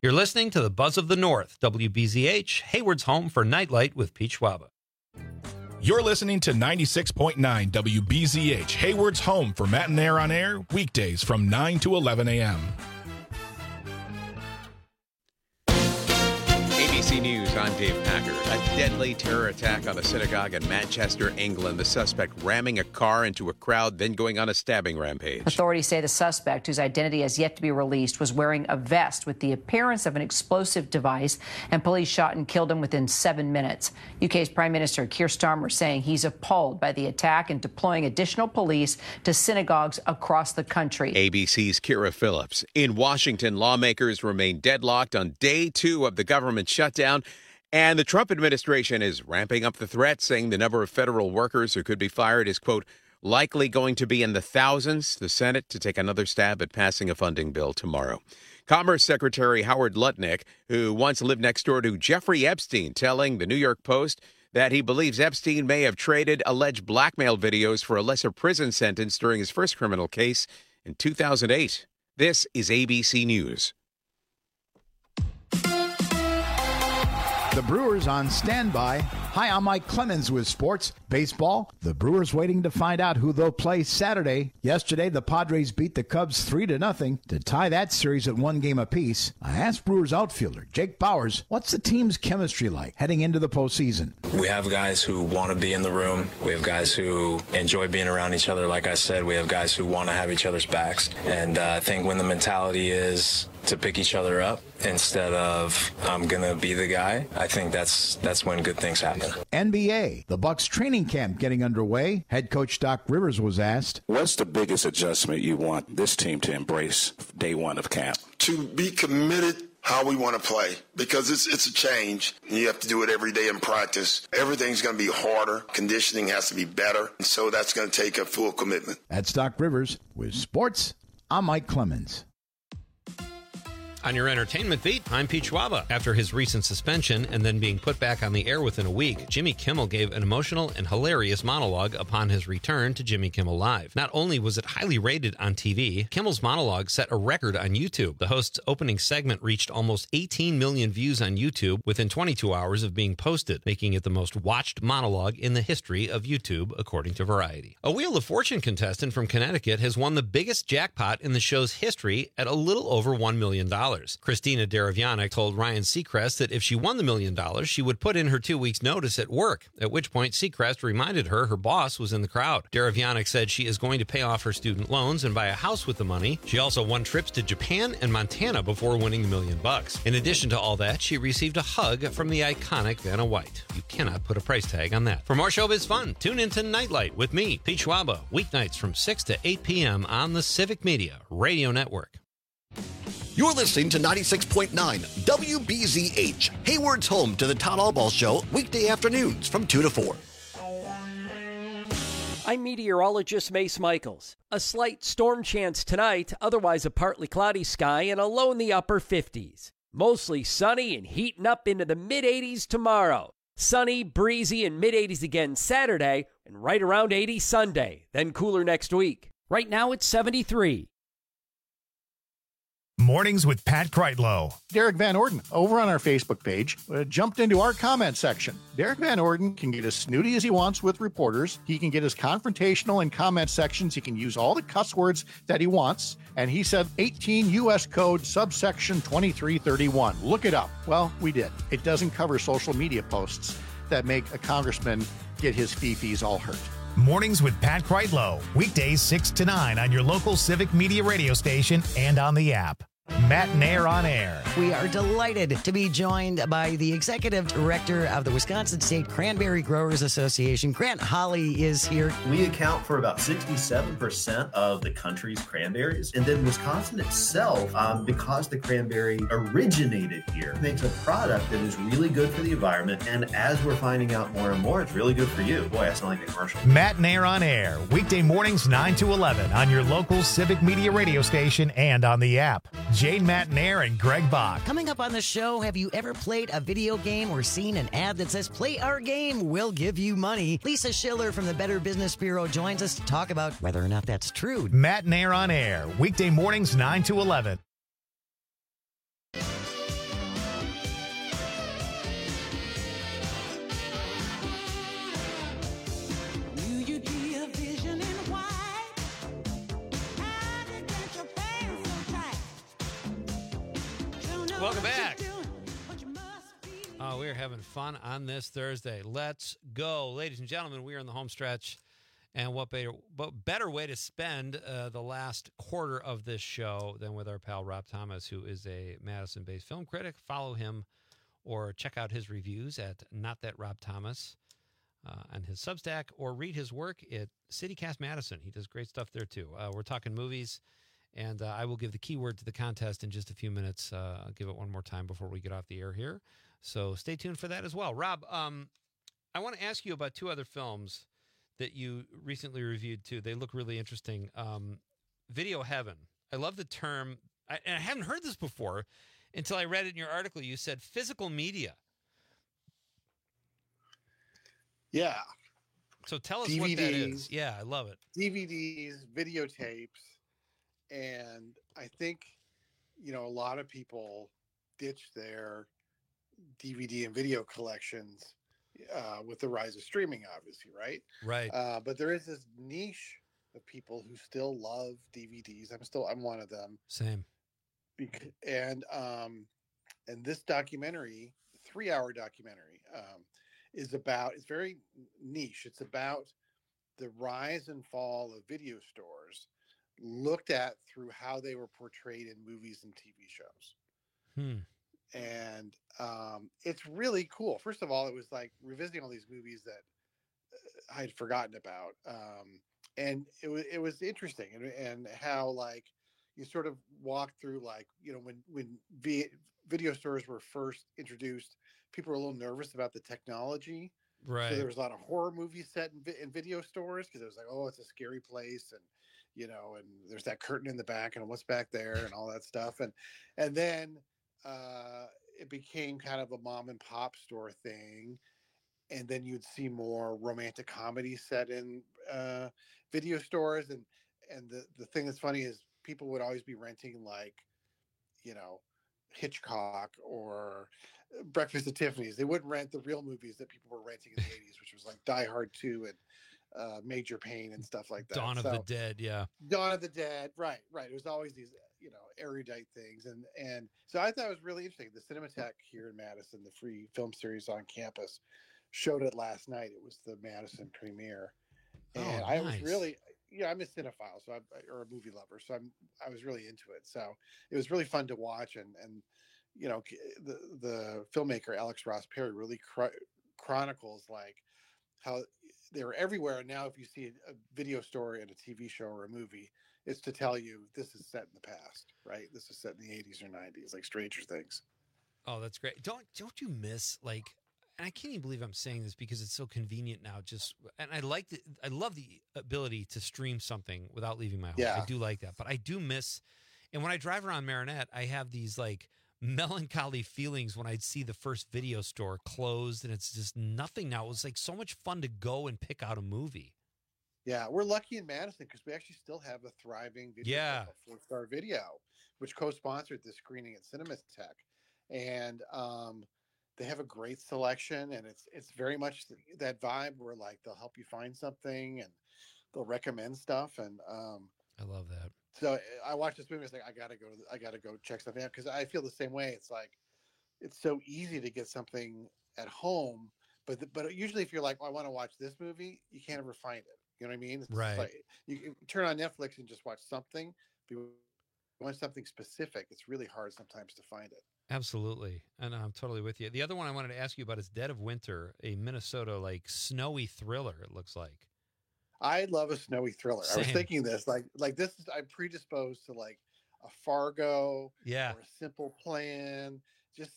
You're listening to the Buzz of the North, WBZH, Hayward's home for Nightlight with Pete Schwaba. You're listening to 96.9 WBZH, Hayward's home for Matt and Air on Air, weekdays from 9 to 11 a.m. ABC News, I'm Dave Packer. A deadly terror attack on a synagogue in Manchester, England. The suspect ramming a car into a crowd, then going on a stabbing rampage. Authorities say the suspect, whose identity has yet to be released, was wearing a vest with the appearance of an explosive device, and police shot and killed him within 7 minutes. UK's Prime Minister Keir Starmer saying he's appalled by the attack and deploying additional police to synagogues across the country. ABC's Kira Phillips. In Washington, lawmakers remain deadlocked on day 2 of the government shutdown. And the Trump administration is ramping up the threat, saying the number of federal workers who could be fired is, quote, likely going to be in the thousands. The Senate to take another stab at passing a funding bill tomorrow. Commerce Secretary Howard Lutnick, who once lived next door to Jeffrey Epstein, telling the New York Post that he believes Epstein may have traded alleged blackmail videos for a lesser prison sentence during his first criminal case in 2008. This is ABC News. The Brewers on standby. Hi, I'm Mike Clemens with Sports Baseball. The Brewers waiting to find out who they'll play Saturday. Yesterday, the Padres beat the Cubs 3-0 to tie that series at 1 game apiece. I asked Brewers outfielder Jake Bauers, what's the team's chemistry like heading into the postseason? We have guys who want to be in the room. We have guys who enjoy being around each other. Like I said, we have guys who want to have each other's backs. And I think when the mentality is to pick each other up instead of I'm going to be the guy, I think that's when good things happen. NBA, the Bucks training camp getting underway. Head coach Doc Rivers was asked, what's the biggest adjustment you want this team to embrace day 1 of camp? To be committed how we want to play, because it's a change. You have to do it every day in practice. Everything's going to be harder. Conditioning has to be better. And so that's going to take a full commitment. That's Doc Rivers with Sports. I'm Mike Clemens. On your entertainment beat, I'm Pete Schwaba. After his recent suspension and then being put back on the air within a week, Jimmy Kimmel gave an emotional and hilarious monologue upon his return to Jimmy Kimmel Live. Not only was it highly rated on TV, Kimmel's monologue set a record on YouTube. The host's opening segment reached almost 18 million views on YouTube within 22 hours of being posted, making it the most watched monologue in the history of YouTube, according to Variety. A Wheel of Fortune contestant from Connecticut has won the biggest jackpot in the show's history at a little over $1 million. Christina Derivianic told Ryan Seacrest that if she won the $1 million, she would put in her 2 weeks' notice at work, at which point Seacrest reminded her boss was in the crowd. Derivianic said she is going to pay off her student loans and buy a house with the money. She also won trips to Japan and Montana before winning the $1 million. In addition to all that, she received a hug from the iconic Vanna White. You cannot put a price tag on that. For more showbiz fun, tune into Nightlight with me, Pete Schwaba, weeknights from 6 to 8 p.m. on the Civic Media Radio Network. You're listening to 96.9 WBZH, Hayward's home to the Todd Albaugh Show, weekday afternoons from 2 to 4. I'm meteorologist Mace Michaels. A slight storm chance tonight, otherwise a partly cloudy sky and a low in the upper 50s. Mostly sunny and heating up into the mid-80s tomorrow. Sunny, breezy, and mid-80s again Saturday, and right around 80 Sunday, then cooler next week. Right now it's 73. Mornings with Pat Kreitlow. Derek Van Orden, over on our Facebook page, jumped into our comment section. Derek Van Orden can get as snooty as he wants with reporters. He can get as confrontational in comment sections. He can use all the cuss words that he wants. And he said 18 U.S. Code subsection 2331. Look it up. Well, we did. It doesn't cover social media posts that make a congressman get his fee-fees all hurt. Mornings with Pat Kreitlow. Weekdays 6 to 9 on your local Civic Media radio station and on the app. Matt and Air on Air. We are delighted to be joined by the Executive Director of the Wisconsin State Cranberry Growers Association. Grant Holly is here. We account for about 67% of the country's cranberries. And then Wisconsin itself, because the cranberry originated here, makes a product that is really good for the environment. And as we're finding out more and more, it's really good for you. Boy, I sound like a commercial. Matt and Air on Air. Weekday mornings 9 to 11 on your local Civic Media radio station and on the app. Jane Matnair and Greg Bach. Coming up on the show, have you ever played a video game or seen an ad that says, play our game, we'll give you money? Lisa Schiller from the Better Business Bureau joins us to talk about whether or not that's true. Matt and Air on Air, weekday mornings 9 to 11. Welcome back. Oh, we're having fun on this Thursday. Let's go. Ladies and gentlemen, we are in the home stretch. And what better way to spend the last quarter of this show than with our pal Rob Thomas, who is a Madison-based film critic. Follow him or check out his reviews at Not That Rob Thomas on his Substack, or read his work at CityCast Madison. He does great stuff there, too. We're talking movies, and I will give the keyword to the contest in just a few minutes. I'll give it one more time before we get off the air here. So stay tuned for that as well. Rob, I want to ask you about two other films that you recently reviewed, too. They look really interesting. Video Heaven. I love the term. And I haven't heard this before until I read it in your article. You said physical media. Yeah. So tell us DVDs, what that is. Yeah, I love it. DVDs, videotapes. And I think, a lot of people ditch their DVD and video collections with the rise of streaming, obviously, right? Right. But there is this niche of people who still love DVDs. I'm one of them. Same. And this documentary, 3-hour documentary, it's very niche. It's about the rise and fall of video stores, looked at through how they were portrayed in movies and TV shows. And it's really cool. First of all, it was like revisiting all these movies that I had forgotten about. And it was interesting, and how, like, you sort of walk through, like, when video stores were first introduced, people were a little nervous about the technology. Right. So there was a lot of horror movies set in video stores, because it was like, oh, it's a scary place, and and there's that curtain in the back, and what's back there, and all that stuff, and then it became kind of a mom and pop store thing, and then you'd see more romantic comedies set in video stores, and the thing that's funny is people would always be renting, like, Hitchcock or Breakfast at Tiffany's. They wouldn't rent the real movies that people were renting in the 80s, which was like Die Hard 2 and Major Pain and stuff like that. Dawn of the Dead, yeah. Dawn of the Dead, right. It was always these, erudite things. And so I thought it was really interesting. The Cinematheque here in Madison, the free film series on campus, showed it last night. It was the Madison premiere. And I was really, I'm a cinephile, or a movie lover, so I was really into it. So it was really fun to watch, and the filmmaker Alex Ross Perry really chronicles, like, how they were everywhere. And now if you see a video store in a TV show or a movie, it's to tell you this is set in the past, right? This is set in the 80s or 90s, like Stranger Things. Oh, that's great. Don't you miss, like, and I can't even believe I'm saying this because it's so convenient now. And I love the ability to stream something without leaving my home. Yeah. I do like that, but I do miss, and when I drive around Marinette, I have these, like, melancholy feelings when I'd see the first video store closed, and it's just nothing now. It was like so much fun to go and pick out a movie. Yeah, we're lucky in Madison because we actually still have a thriving video shop, 4-Star Video, which co-sponsored the screening at Cinematheque. And they have a great selection, and it's very much that vibe where, like, they'll help you find something and they'll recommend stuff. And I love that. So I watched this movie. It's like, I gotta go check something out, because I feel the same way. It's like, it's so easy to get something at home, but usually if you're like, I want to watch this movie, you can't ever find it. You know what I mean? It's right. Like, you can turn on Netflix and just watch something. But you want something specific, it's really hard sometimes to find it. Absolutely. And I'm totally with you. The other one I wanted to ask you about is Dead of Winter, a Minnesota, like, snowy thriller, it looks like. I love a snowy thriller. Same. I was thinking this, like this is, I'm predisposed to, like, a Fargo, yeah, or a Simple Plan, just,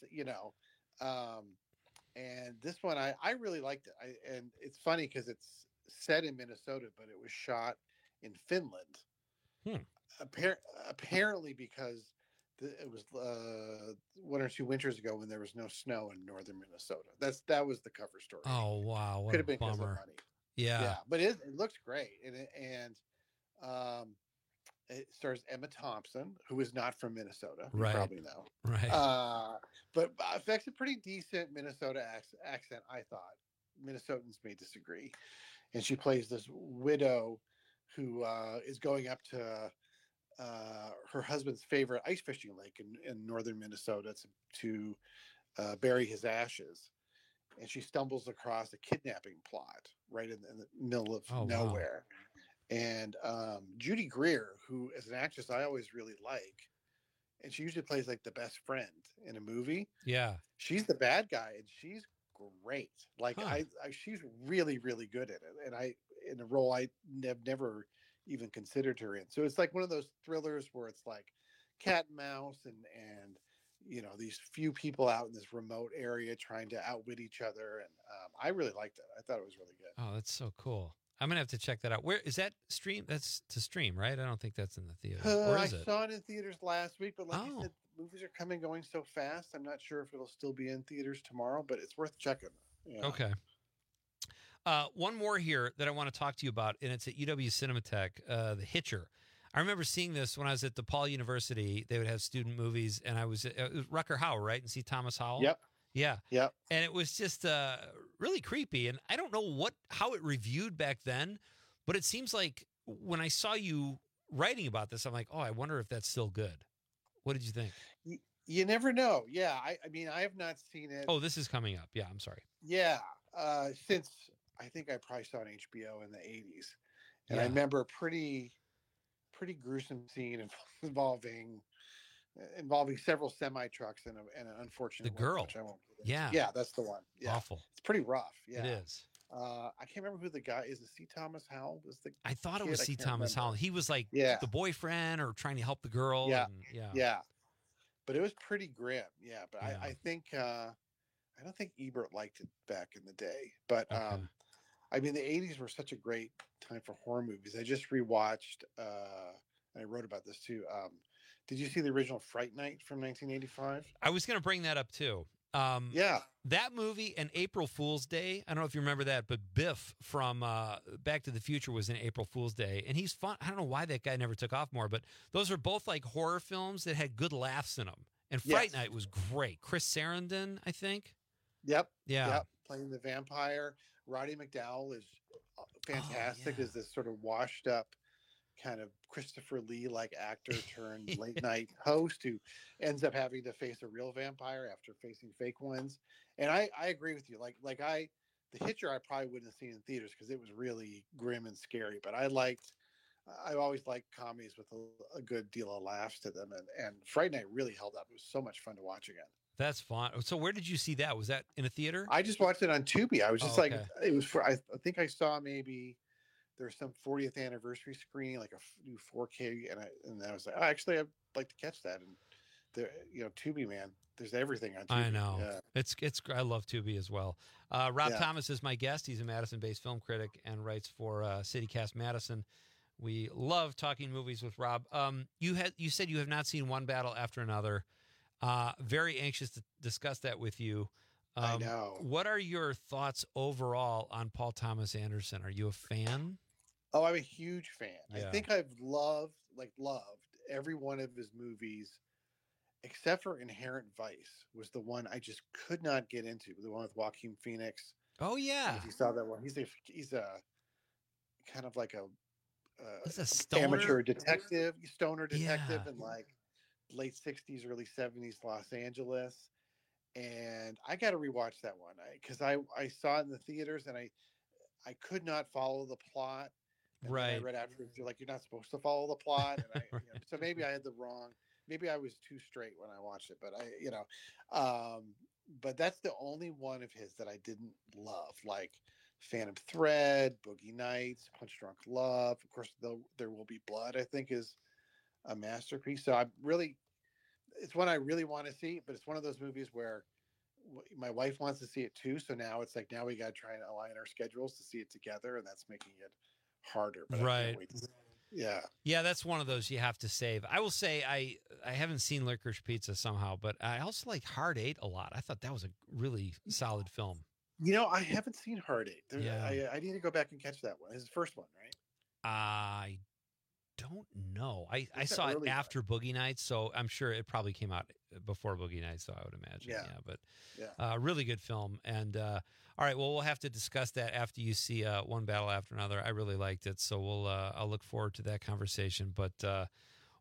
and this one, I really liked it. And it's funny because it's set in Minnesota, but it was shot in Finland. Apparently because it was 1 or 2 winters ago when there was no snow in northern Minnesota. That was the cover story. Oh wow, what could have been bummer. because of money. Yeah, but it looks great, and it stars Emma Thompson, who is not from Minnesota. You probably know, right? But affects a pretty decent Minnesota accent, I thought. Minnesotans may disagree, and she plays this widow who is going up to her husband's favorite ice fishing lake in northern Minnesota to bury his ashes. And she stumbles across a kidnapping plot right in the middle of nowhere. Wow. And Judy Greer, who as an actress I always really like, and she usually plays like the best friend in a movie. Yeah. She's the bad guy, and she's great. Like she's really, really good at it. And in a role I have never even considered her in. So it's like one of those thrillers where it's like cat and mouse and these few people out in this remote area trying to outwit each other. And I really liked it. I thought it was really good. Oh, that's so cool. I'm going to have to check that out. Where is that stream? That's to stream, right? I don't think that's in the theater. Or is it? I saw it in theaters last week, but like I said, movies are going so fast. I'm not sure if it'll still be in theaters tomorrow, but it's worth checking. Yeah. Okay. One more here that I want to talk to you about, and it's at UW Cinematheque, The Hitcher. I remember seeing this when I was at DePaul University. They would have student movies, and it was Rutger Hauer, right? And see Thomas Howell? Yep. Yeah. Yep. And it was just really creepy. And I don't know how it reviewed back then, but it seems like when I saw you writing about this, I'm like, oh, I wonder if that's still good. What did you think? You never know. Yeah. I mean, I have not seen it. Oh, this is coming up. Yeah, I'm sorry. Yeah. Since I think I probably saw it on HBO in the 80s. And I remember a pretty gruesome scene involving several semi trucks and an unfortunate girl. Which I won't yeah, that's the one. Yeah, awful. It's pretty rough. Yeah, it is. I can't remember who the guy is. C. Thomas Howell was the. I thought it was C. Thomas Howell. He was like the boyfriend or trying to help the girl. Yeah, and, yeah. But it was pretty grim. Yeah, but I think I don't think Ebert liked it back in the day. But I mean, the 80s were such a great time for horror movies. I just rewatched. And I wrote about this too. Did you see the original Fright Night from 1985? I was going to bring that up too. Yeah. That movie and April Fool's Day. I don't know if you remember that, but Biff from Back to the Future was in April Fool's Day. And he's fun. I don't know why that guy never took off more, but those are both like horror films that had good laughs in them. And Fright Night was great. Chris Sarandon, I think. Yep. Yeah. Yep. Playing the vampire. Roddy McDowell is fantastic as this sort of washed up kind of Christopher Lee-like actor turned late night host who ends up having to face a real vampire after facing fake ones. And I agree with you. The Hitcher I probably wouldn't have seen in theaters because it was really grim and scary. But I always liked comedies with a good deal of laughs to them. And Fright Night really held up. It was so much fun to watch again. That's fun. So where did you see that? Was that in a theater? I just watched it on Tubi. I was just it was I think I saw maybe there's some 40th anniversary screening, like a new 4K, and I was like, actually, I'd like to catch that. And Tubi, man, there's everything on Tubi. I know. Yeah. It's I love Tubi as well. Rob Thomas is my guest. He's a Madison-based film critic and writes for CityCast Madison. We love talking movies with Rob. You said you have not seen One Battle After Another. Very anxious to discuss that with you. I know. What are your thoughts overall on Paul Thomas Anderson? Are you a fan? Oh, I'm a huge fan. Yeah. I think I've loved every one of his movies, except for Inherent Vice was the one I just could not get into. The one with Joaquin Phoenix. Oh yeah, if you saw that one. He's a kind of like he's a stoner amateur detective, stoner detective in like late 60s, early 70s Los Angeles. And I got to rewatch that one because I saw it in the theaters and I could not follow the plot. And right. I read afterwards, you're like, you're not supposed to follow the plot. And so maybe I had maybe I was too straight when I watched it, but but that's the only one of his that I didn't love, like Phantom Thread, Boogie Nights, Punch Drunk Love. Of course, There Will Be Blood, I think, is a masterpiece. So it's one I really want to see, but it's one of those movies where my wife wants to see it too. So now it's like, now we got to try and align our schedules to see it together. And that's making it harder. But right. I can't wait to see it. Yeah. Yeah. That's one of those you have to save. I will say, I haven't seen Licorice Pizza somehow, but I also like Hard Eight a lot. I thought that was a really solid film. I haven't seen Hard Eight. I need to go back and catch that one. It's the first one, right? I don't know. I saw it after Boogie Nights, so I'm sure it probably came out before Boogie Nights, so I would imagine. Yeah. Really good film. And all right, well, we'll have to discuss that after you see One Battle After Another. I really liked it, so I'll look forward to that conversation. But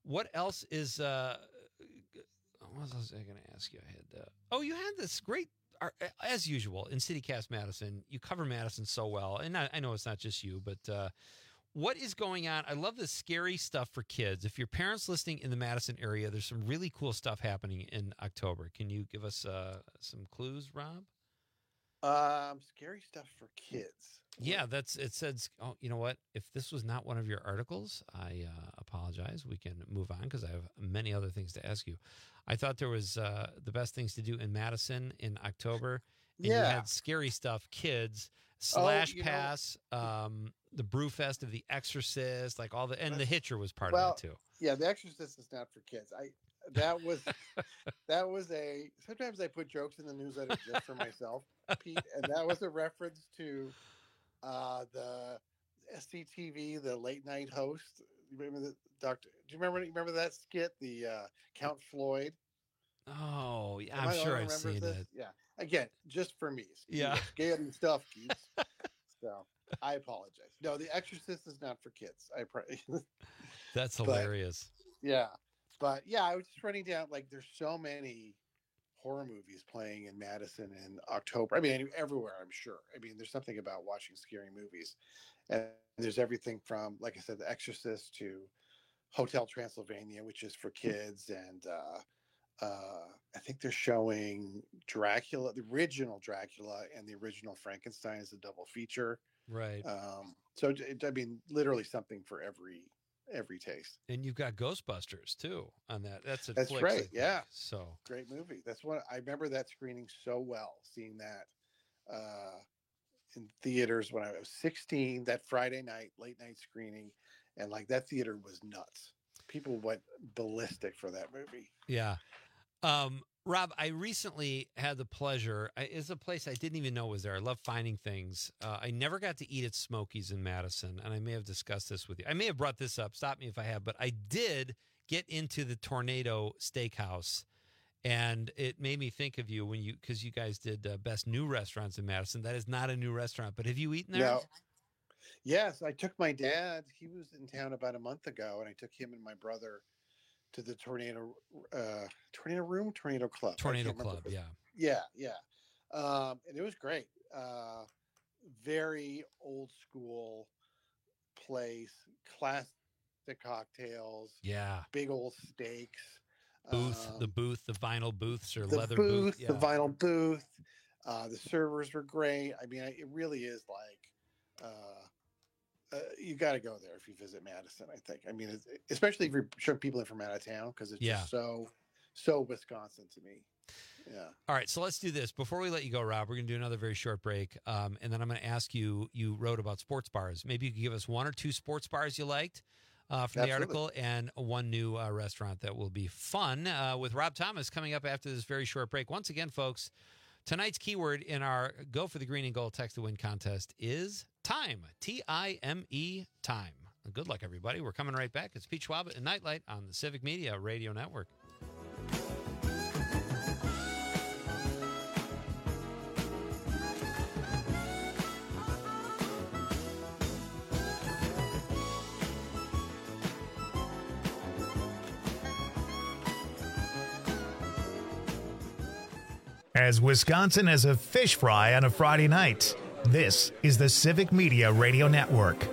What else is? What was I going to ask you? I had. You had this great. As usual in CityCast Madison, you cover Madison so well, and I know it's not just you, but what is going on? I love this scary stuff for kids. If your parents listening in the Madison area, there's some really cool stuff happening in October. Can you give us some clues, Rob? Scary stuff for kids. Yeah, it says. Oh, you know what? If this was not one of your articles, I apologize. We can move on because I have many other things to ask you. I thought there was the best things to do in Madison in October. And you had scary stuff, kids, Slash Pass, the Brewfest of The Exorcist, like all the, and The Hitcher was part of that too. Yeah, The Exorcist is not for kids. That was sometimes I put jokes in the newsletter just for myself, Pete, and that was a reference to the SCTV, the late night host. Remember the doctor? Do you remember that skit, the Count Floyd? Oh, yeah, I'm sure I've seen it. Yeah, again, just for me. Yeah, scary stuff, kids. So I apologize. No, The Exorcist is not for kids. That's hilarious. But I was just running down. Like, there's so many horror movies playing in Madison in October. I mean, everywhere, I'm sure. I mean, there's something about watching scary movies. And there's everything from, like I said, The Exorcist to Hotel Transylvania, which is for kids. And I think they're showing Dracula, the original Dracula and the original Frankenstein as a double feature. Right. So, I mean, literally something for every taste. And you've got Ghostbusters too on that. That's right. Yeah. So great movie. That's what I remember that screening so well, seeing that in theaters when I was 16, that Friday night, late night screening. And like that theater was nuts. People went ballistic for that movie. Yeah. Rob, I recently had the pleasure. It's a place I didn't even know was there. I love finding things. I never got to eat at Smokies in Madison, and I may have discussed this with you. I may have brought this up. Stop me if I have, but I did get into the Tornado Steakhouse, and it made me think of you because you guys did Best New Restaurants in Madison. That is not a new restaurant, but have you eaten there? No. Yes, I took my dad. He was in town about a month ago, and I took him and my brother to the Tornado Club. Yeah. And it was great. Very old school place, classic cocktails. Yeah. Big old steaks. The vinyl booths or the leather booth. Yeah. The vinyl booth. The servers were great. I mean, it really is like, you got to go there if you visit Madison, I think. I mean, especially if you're showing people in from out of town, because it's just so Wisconsin to me. Yeah. All right, so let's do this. Before we let you go, Rob, we're going to do another very short break, and then I'm going to ask you, you wrote about sports bars. Maybe you could give us one or two sports bars you liked from the article, and one new restaurant that will be fun with Rob Thomas coming up after this very short break. Once again, folks, tonight's keyword in our Go for the Green and Gold Text to Win contest is time. T-I-M-E, time. Good luck, everybody. We're coming right back. It's Pete Schwab and Nightlight on the Civic Media Radio Network. As Wisconsin has a fish fry on a Friday night, this is the Civic Media Radio Network.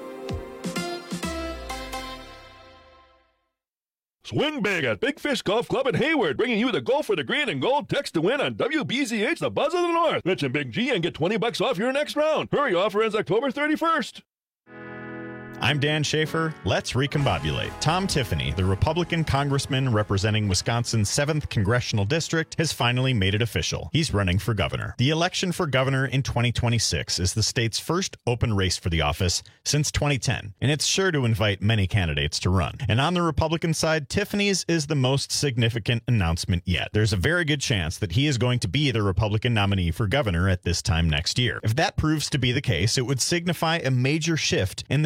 Swing big at Big Fish Golf Club in Hayward, bringing you the Go for the Green and Gold Text to Win on WBZH, the Buzz of the North. Mention Big G and get $20 off your next round. Hurry, offer ends October 31st. I'm Dan Schaefer. Let's recombobulate. Tom Tiffany, the Republican congressman representing Wisconsin's 7th Congressional District, has finally made it official. He's running for governor. The election for governor in 2026 is the state's first open race for the office since 2010, and it's sure to invite many candidates to run. And on the Republican side, Tiffany's is the most significant announcement yet. There's a very good chance that he is going to be the Republican nominee for governor at this time next year. If that proves to be the case, it would signify a major shift in the center of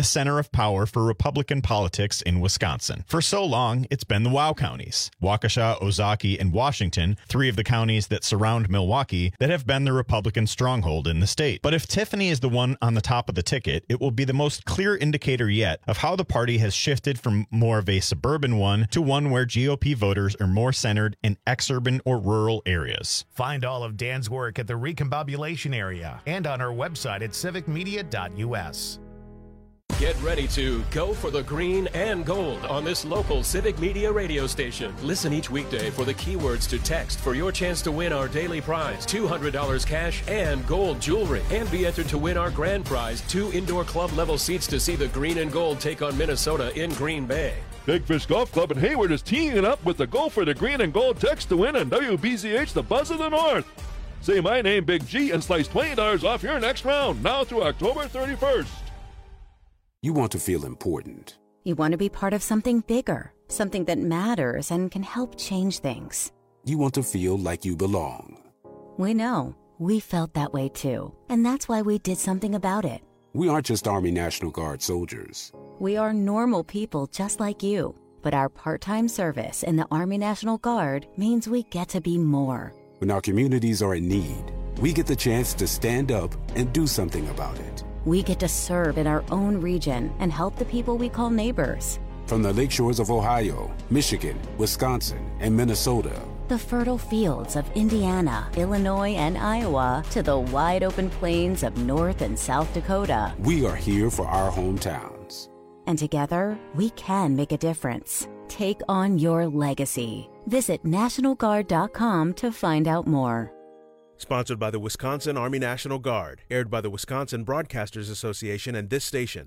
of power for Republican politics in Wisconsin. For so long, it's been the WOW counties, Waukesha, Ozaukee, and Washington, 3 of the counties that surround Milwaukee, that have been the Republican stronghold in the state. But if Tiffany is the one on the top of the ticket, it will be the most clear indicator yet of how the party has shifted from more of a suburban one to one where GOP voters are more centered in exurban or rural areas. Find all of Dan's work at the Recombobulation area and on our website at civicmedia.us. Get ready to go for the green and gold on this local Civic Media radio station. Listen each weekday for the keywords to text for your chance to win our daily prize, $200 cash and gold jewelry, and be entered to win our grand prize, 2 indoor club level seats to see the green and gold take on Minnesota in Green Bay. Big Fish Golf Club in Hayward is teeing up with the Go for the Green and Gold text to win on WBZH, the Buzz of the North. Say my name, Big G, and slice $20 off your next round, now through October 31st. You want to feel important. You want to be part of something bigger, something that matters and can help change things. You want to feel like you belong. We know. We felt that way too. And that's why we did something about it. We aren't just Army National Guard soldiers. We are normal people just like you. But our part-time service in the Army National Guard means we get to be more. When our communities are in need, we get the chance to stand up and do something about it. We get to serve in our own region and help the people we call neighbors. From the lake shores of Ohio, Michigan, Wisconsin, and Minnesota, the fertile fields of Indiana, Illinois, and Iowa, to the wide open plains of North and South Dakota, we are here for our hometowns. And together, we can make a difference. Take on your legacy. Visit NationalGuard.com to find out more. Sponsored by the Wisconsin Army National Guard. Aired by the Wisconsin Broadcasters Association and this station.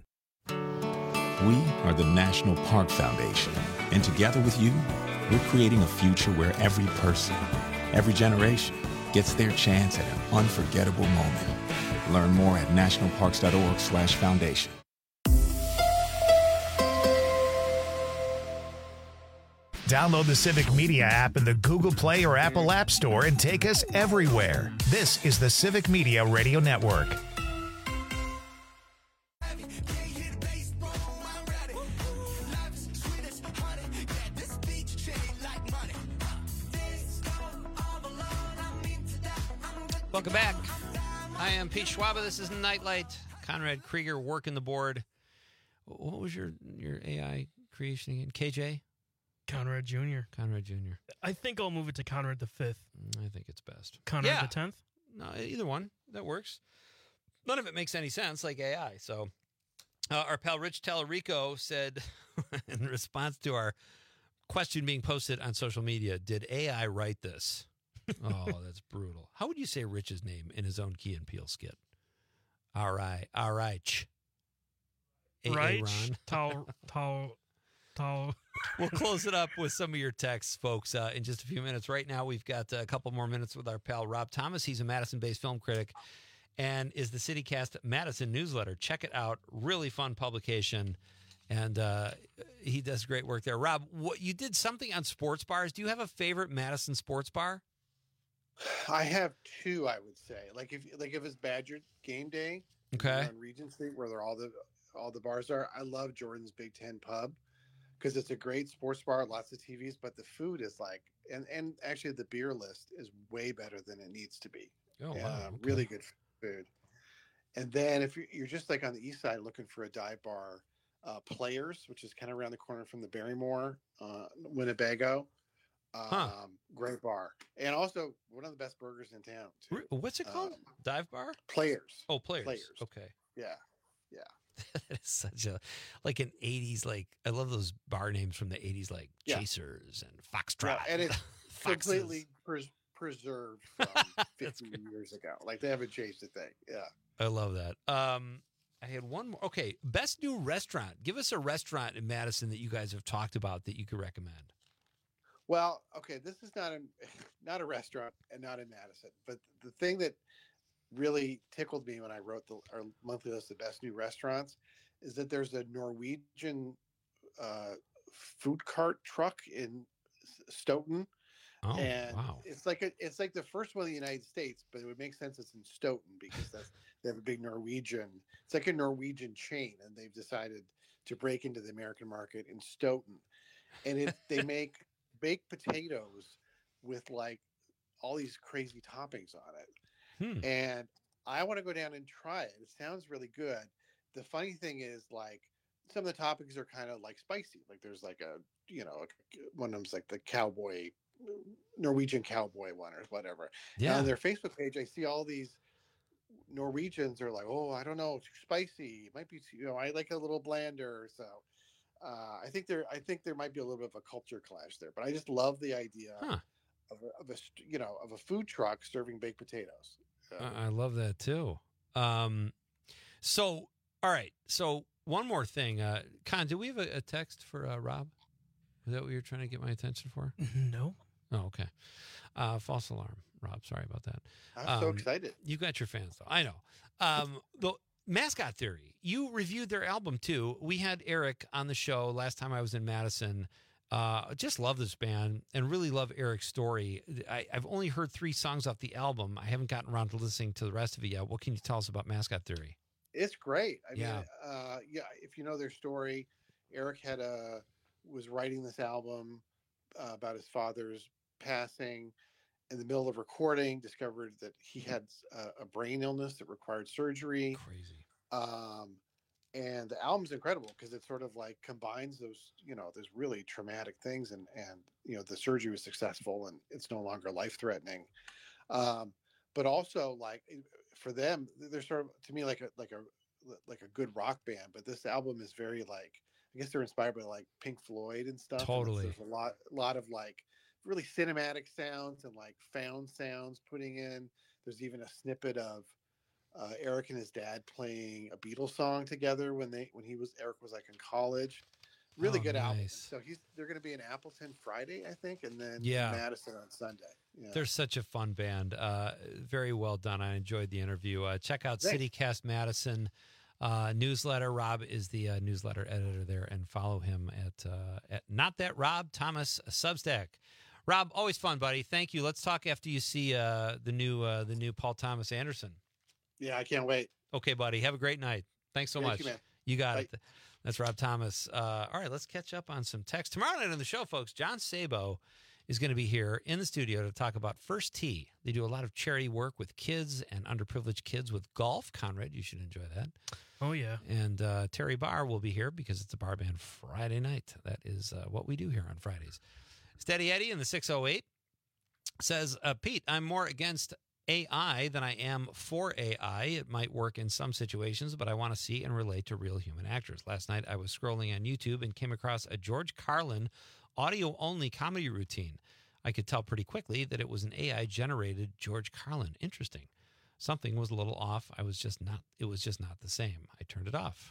We are the National Park Foundation. And together with you, we're creating a future where every person, every generation, gets their chance at an unforgettable moment. Learn more at nationalparks.org/foundation. Download the Civic Media app in the Google Play or Apple App Store and take us everywhere. This is the Civic Media Radio Network. Welcome back. I am Pete Schwaba. This is Nightlight. Conrad Krieger working the board. What was your AI creation again? KJ? Conrad Jr. Conrad Jr. I think I'll move it to Conrad the 5th. I think it's best. Conrad the 10th? No, either one. That works. None of it makes any sense like AI. So our pal Rich Tallarico said in response to our question being posted on social media, did AI write this? Oh, that's brutal. How would you say Rich's name in his own Key and Peele skit? All right. Right. We'll close it up with some of your texts, folks, in just a few minutes. Right now, we've got a couple more minutes with our pal Rob Thomas. He's a Madison-based film critic and is the CityCast Madison newsletter. Check it out. Really fun publication, and he does great work there. Rob, you did something on sports bars. Do you have a favorite Madison sports bar? I have 2, I would say. Like if it's Badger game day, okay, on Regent Street where all the bars are. I love Jordan's Big Ten Pub because it's a great sports bar, lots of TVs, but the food is like, and actually the beer list is way better than it needs to be. Oh, wow. Okay. Really good food. And then if you're just like on the east side looking for a dive bar, Players, which is kind of around the corner from the Barrymore, Winnebago. Great bar. And also one of the best burgers in town, too. What's it called? Dive bar? Players. Oh, Players. Okay. Yeah. That is such an 80s, I love those bar names from the 80s, like Chasers and Foxtrot. Yeah, and it's completely preserved from 50 years ago. Like they haven't changed a thing. Yeah. I love that. I had one more. Okay. Best new restaurant. Give us a restaurant in Madison that you guys have talked about that you could recommend. Well, okay. This is not a restaurant and not in Madison, but the thing that really tickled me when I wrote our monthly list of best new restaurants is that there's a Norwegian food cart truck in Stoughton. Oh, and wow. It's like the first one in the United States, but it would make sense it's in Stoughton because they have a big Norwegian. It's like a Norwegian chain, and they've decided to break into the American market in Stoughton. And they make baked potatoes with like all these crazy toppings on it. And I want to go down and try it. It sounds really good. The funny thing is, like, some of the toppings are kind of like spicy. Like there's like one of them's like the Norwegian cowboy one or whatever. Yeah. And on their Facebook page, I see all these Norwegians are like, oh, I don't know, too spicy. It might be, I like a little blander. So I think there might be a little bit of a culture clash there. But I just love the idea of a food truck serving baked potatoes. I love that too. So all right, so one more thing, Con, do we have a text for Rob? Is that what you're trying to get my attention for? No. Oh, okay. False alarm, Rob. Sorry about that. I'm so excited. You got your fans, though. I know. The Mascot Theory, you reviewed their album, too. We had Eric on the show last time I was in Madison. Just love this band and really love Eric's story. I've only heard 3 songs off the album. I haven't gotten around to listening to the rest of it yet. What can you tell us about Mascot Theory? It's great. I mean, if you know their story, Eric was writing this album about his father's passing. In the middle of recording, discovered that he had a brain illness that required surgery. Crazy. And the album's incredible because it sort of like combines those really traumatic things, and the surgery was successful and it's no longer life-threatening. But also, like, for them, they're sort of, to me, like a good rock band. But this album is very, like, I guess they're inspired by like Pink Floyd and stuff. Totally. And there's a lot of like really cinematic sounds and like found sounds putting in. There's even a snippet of Eric and his dad playing a Beatles song together when Eric was like in college. Really good album. So they're going to be in Appleton Friday, I think, and then Madison on Sunday. Yeah. They're such a fun band. Very well done. I enjoyed the interview. Check out CityCast Madison newsletter. Rob is the newsletter editor there, and follow him at Not That Rob Thomas Substack. Rob, always fun, buddy. Thank you. Let's talk after you see the new Paul Thomas Anderson. Yeah, I can't wait. Okay, buddy. Have a great night. Thanks so much. You got it. That's Rob Thomas. All right, let's catch up on some text. Tomorrow night on the show, folks, John Sabo is going to be here in the studio to talk about First Tee. They do a lot of charity work with kids and underprivileged kids with golf. Conrad, you should enjoy that. Oh, yeah. And Terry Barr will be here because it's a bar band Friday night. That is what we do here on Fridays. Steady Eddie in the 608 says, Pete, I'm more against AI than I am for AI. It might work in some situations, but I want to see and relate to real human actors. Last night I was scrolling on YouTube and came across a George Carlin audio-only comedy routine. I could tell pretty quickly that it was an AI-generated George Carlin. Interesting. Something was a little off. It was just not the same. I turned it off.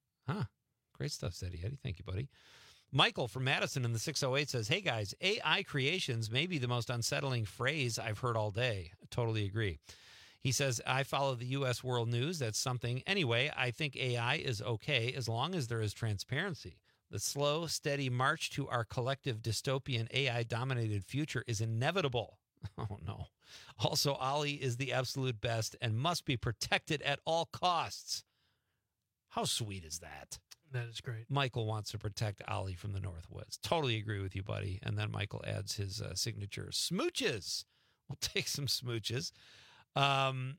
Great stuff, Steady Eddie. Thank you, buddy. Michael from Madison in the 608 says, hey, guys, AI creations may be the most unsettling phrase I've heard all day. I totally agree. He says, I follow the U.S. World News. That's something. Anyway, I think AI is okay as long as there is transparency. The slow, steady march to our collective dystopian AI-dominated future is inevitable. Oh, no. Also, Ollie is the absolute best and must be protected at all costs. How sweet is that? That is great. Michael wants to protect Ollie from the Northwoods. Totally agree with you, buddy. And then Michael adds his signature. Smooches. We'll take some smooches. Con,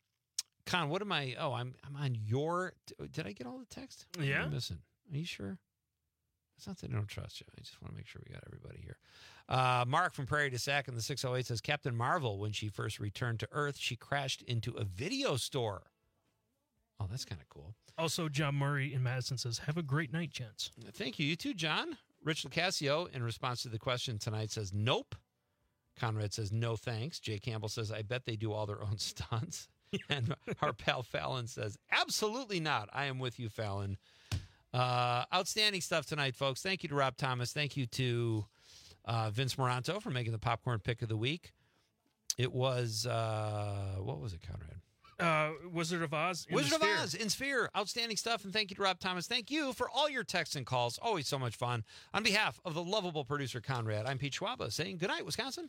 what am I? Oh, I'm on your. Did I get all the text? Yeah. What am I missing? Are you sure? It's not that I don't trust you. I just want to make sure we got everybody here. Mark from Prairie du Sac in the 608 says, Captain Marvel, when she first returned to Earth, she crashed into a video store. Oh, that's kind of cool. Also, John Murray in Madison says, have a great night, gents. Thank you. You too, John. Rich Lucasio, in response to the question tonight, says, nope. Conrad says, no thanks. Jay Campbell says, I bet they do all their own stunts. And our pal Fallon says, absolutely not. I am with you, Fallon. Outstanding stuff tonight, folks. Thank you to Rob Thomas. Thank you to Vince Moranto for making the popcorn pick of the week. It was, what was it, Conrad? Wizard of Oz. Wizard of Oz in Sphere. Outstanding stuff. And thank you to Rob Thomas. Thank you for all your texts and calls. Always so much fun. On behalf of the lovable producer, Conrad, I'm Pete Schwaba saying good night, Wisconsin.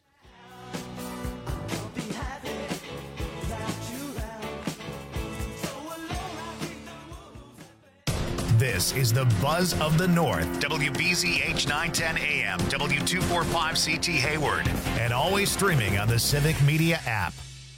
This is the Buzz of the North. WBZH 910 AM, W245CT Hayward, and always streaming on the Civic Media app.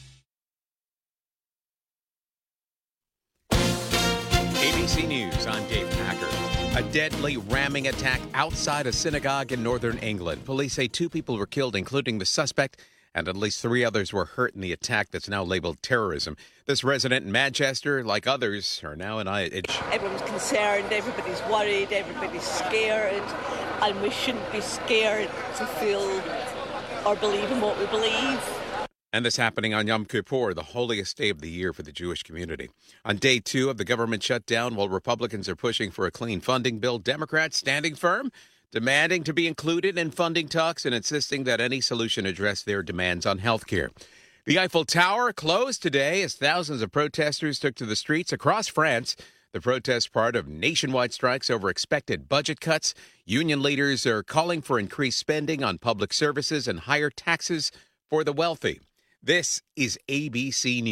ABC News, I'm Dave Packer. A deadly ramming attack outside a synagogue in northern England. Police say 2 people were killed, including the suspect, and at least 3 others were hurt in the attack that's now labeled terrorism. This resident in Manchester, like others, are now in edge. Everyone's concerned, everybody's worried, everybody's scared, and we shouldn't be scared to feel or believe in what we believe. And this happening on Yom Kippur, the holiest day of the year for the Jewish community. On day 2 of the government shutdown, while Republicans are pushing for a clean funding bill, Democrats standing firm, demanding to be included in funding talks and insisting that any solution address their demands on health care. The Eiffel Tower closed today as thousands of protesters took to the streets across France. The protest part of nationwide strikes over expected budget cuts. Union leaders are calling for increased spending on public services and higher taxes for the wealthy. This is ABC News.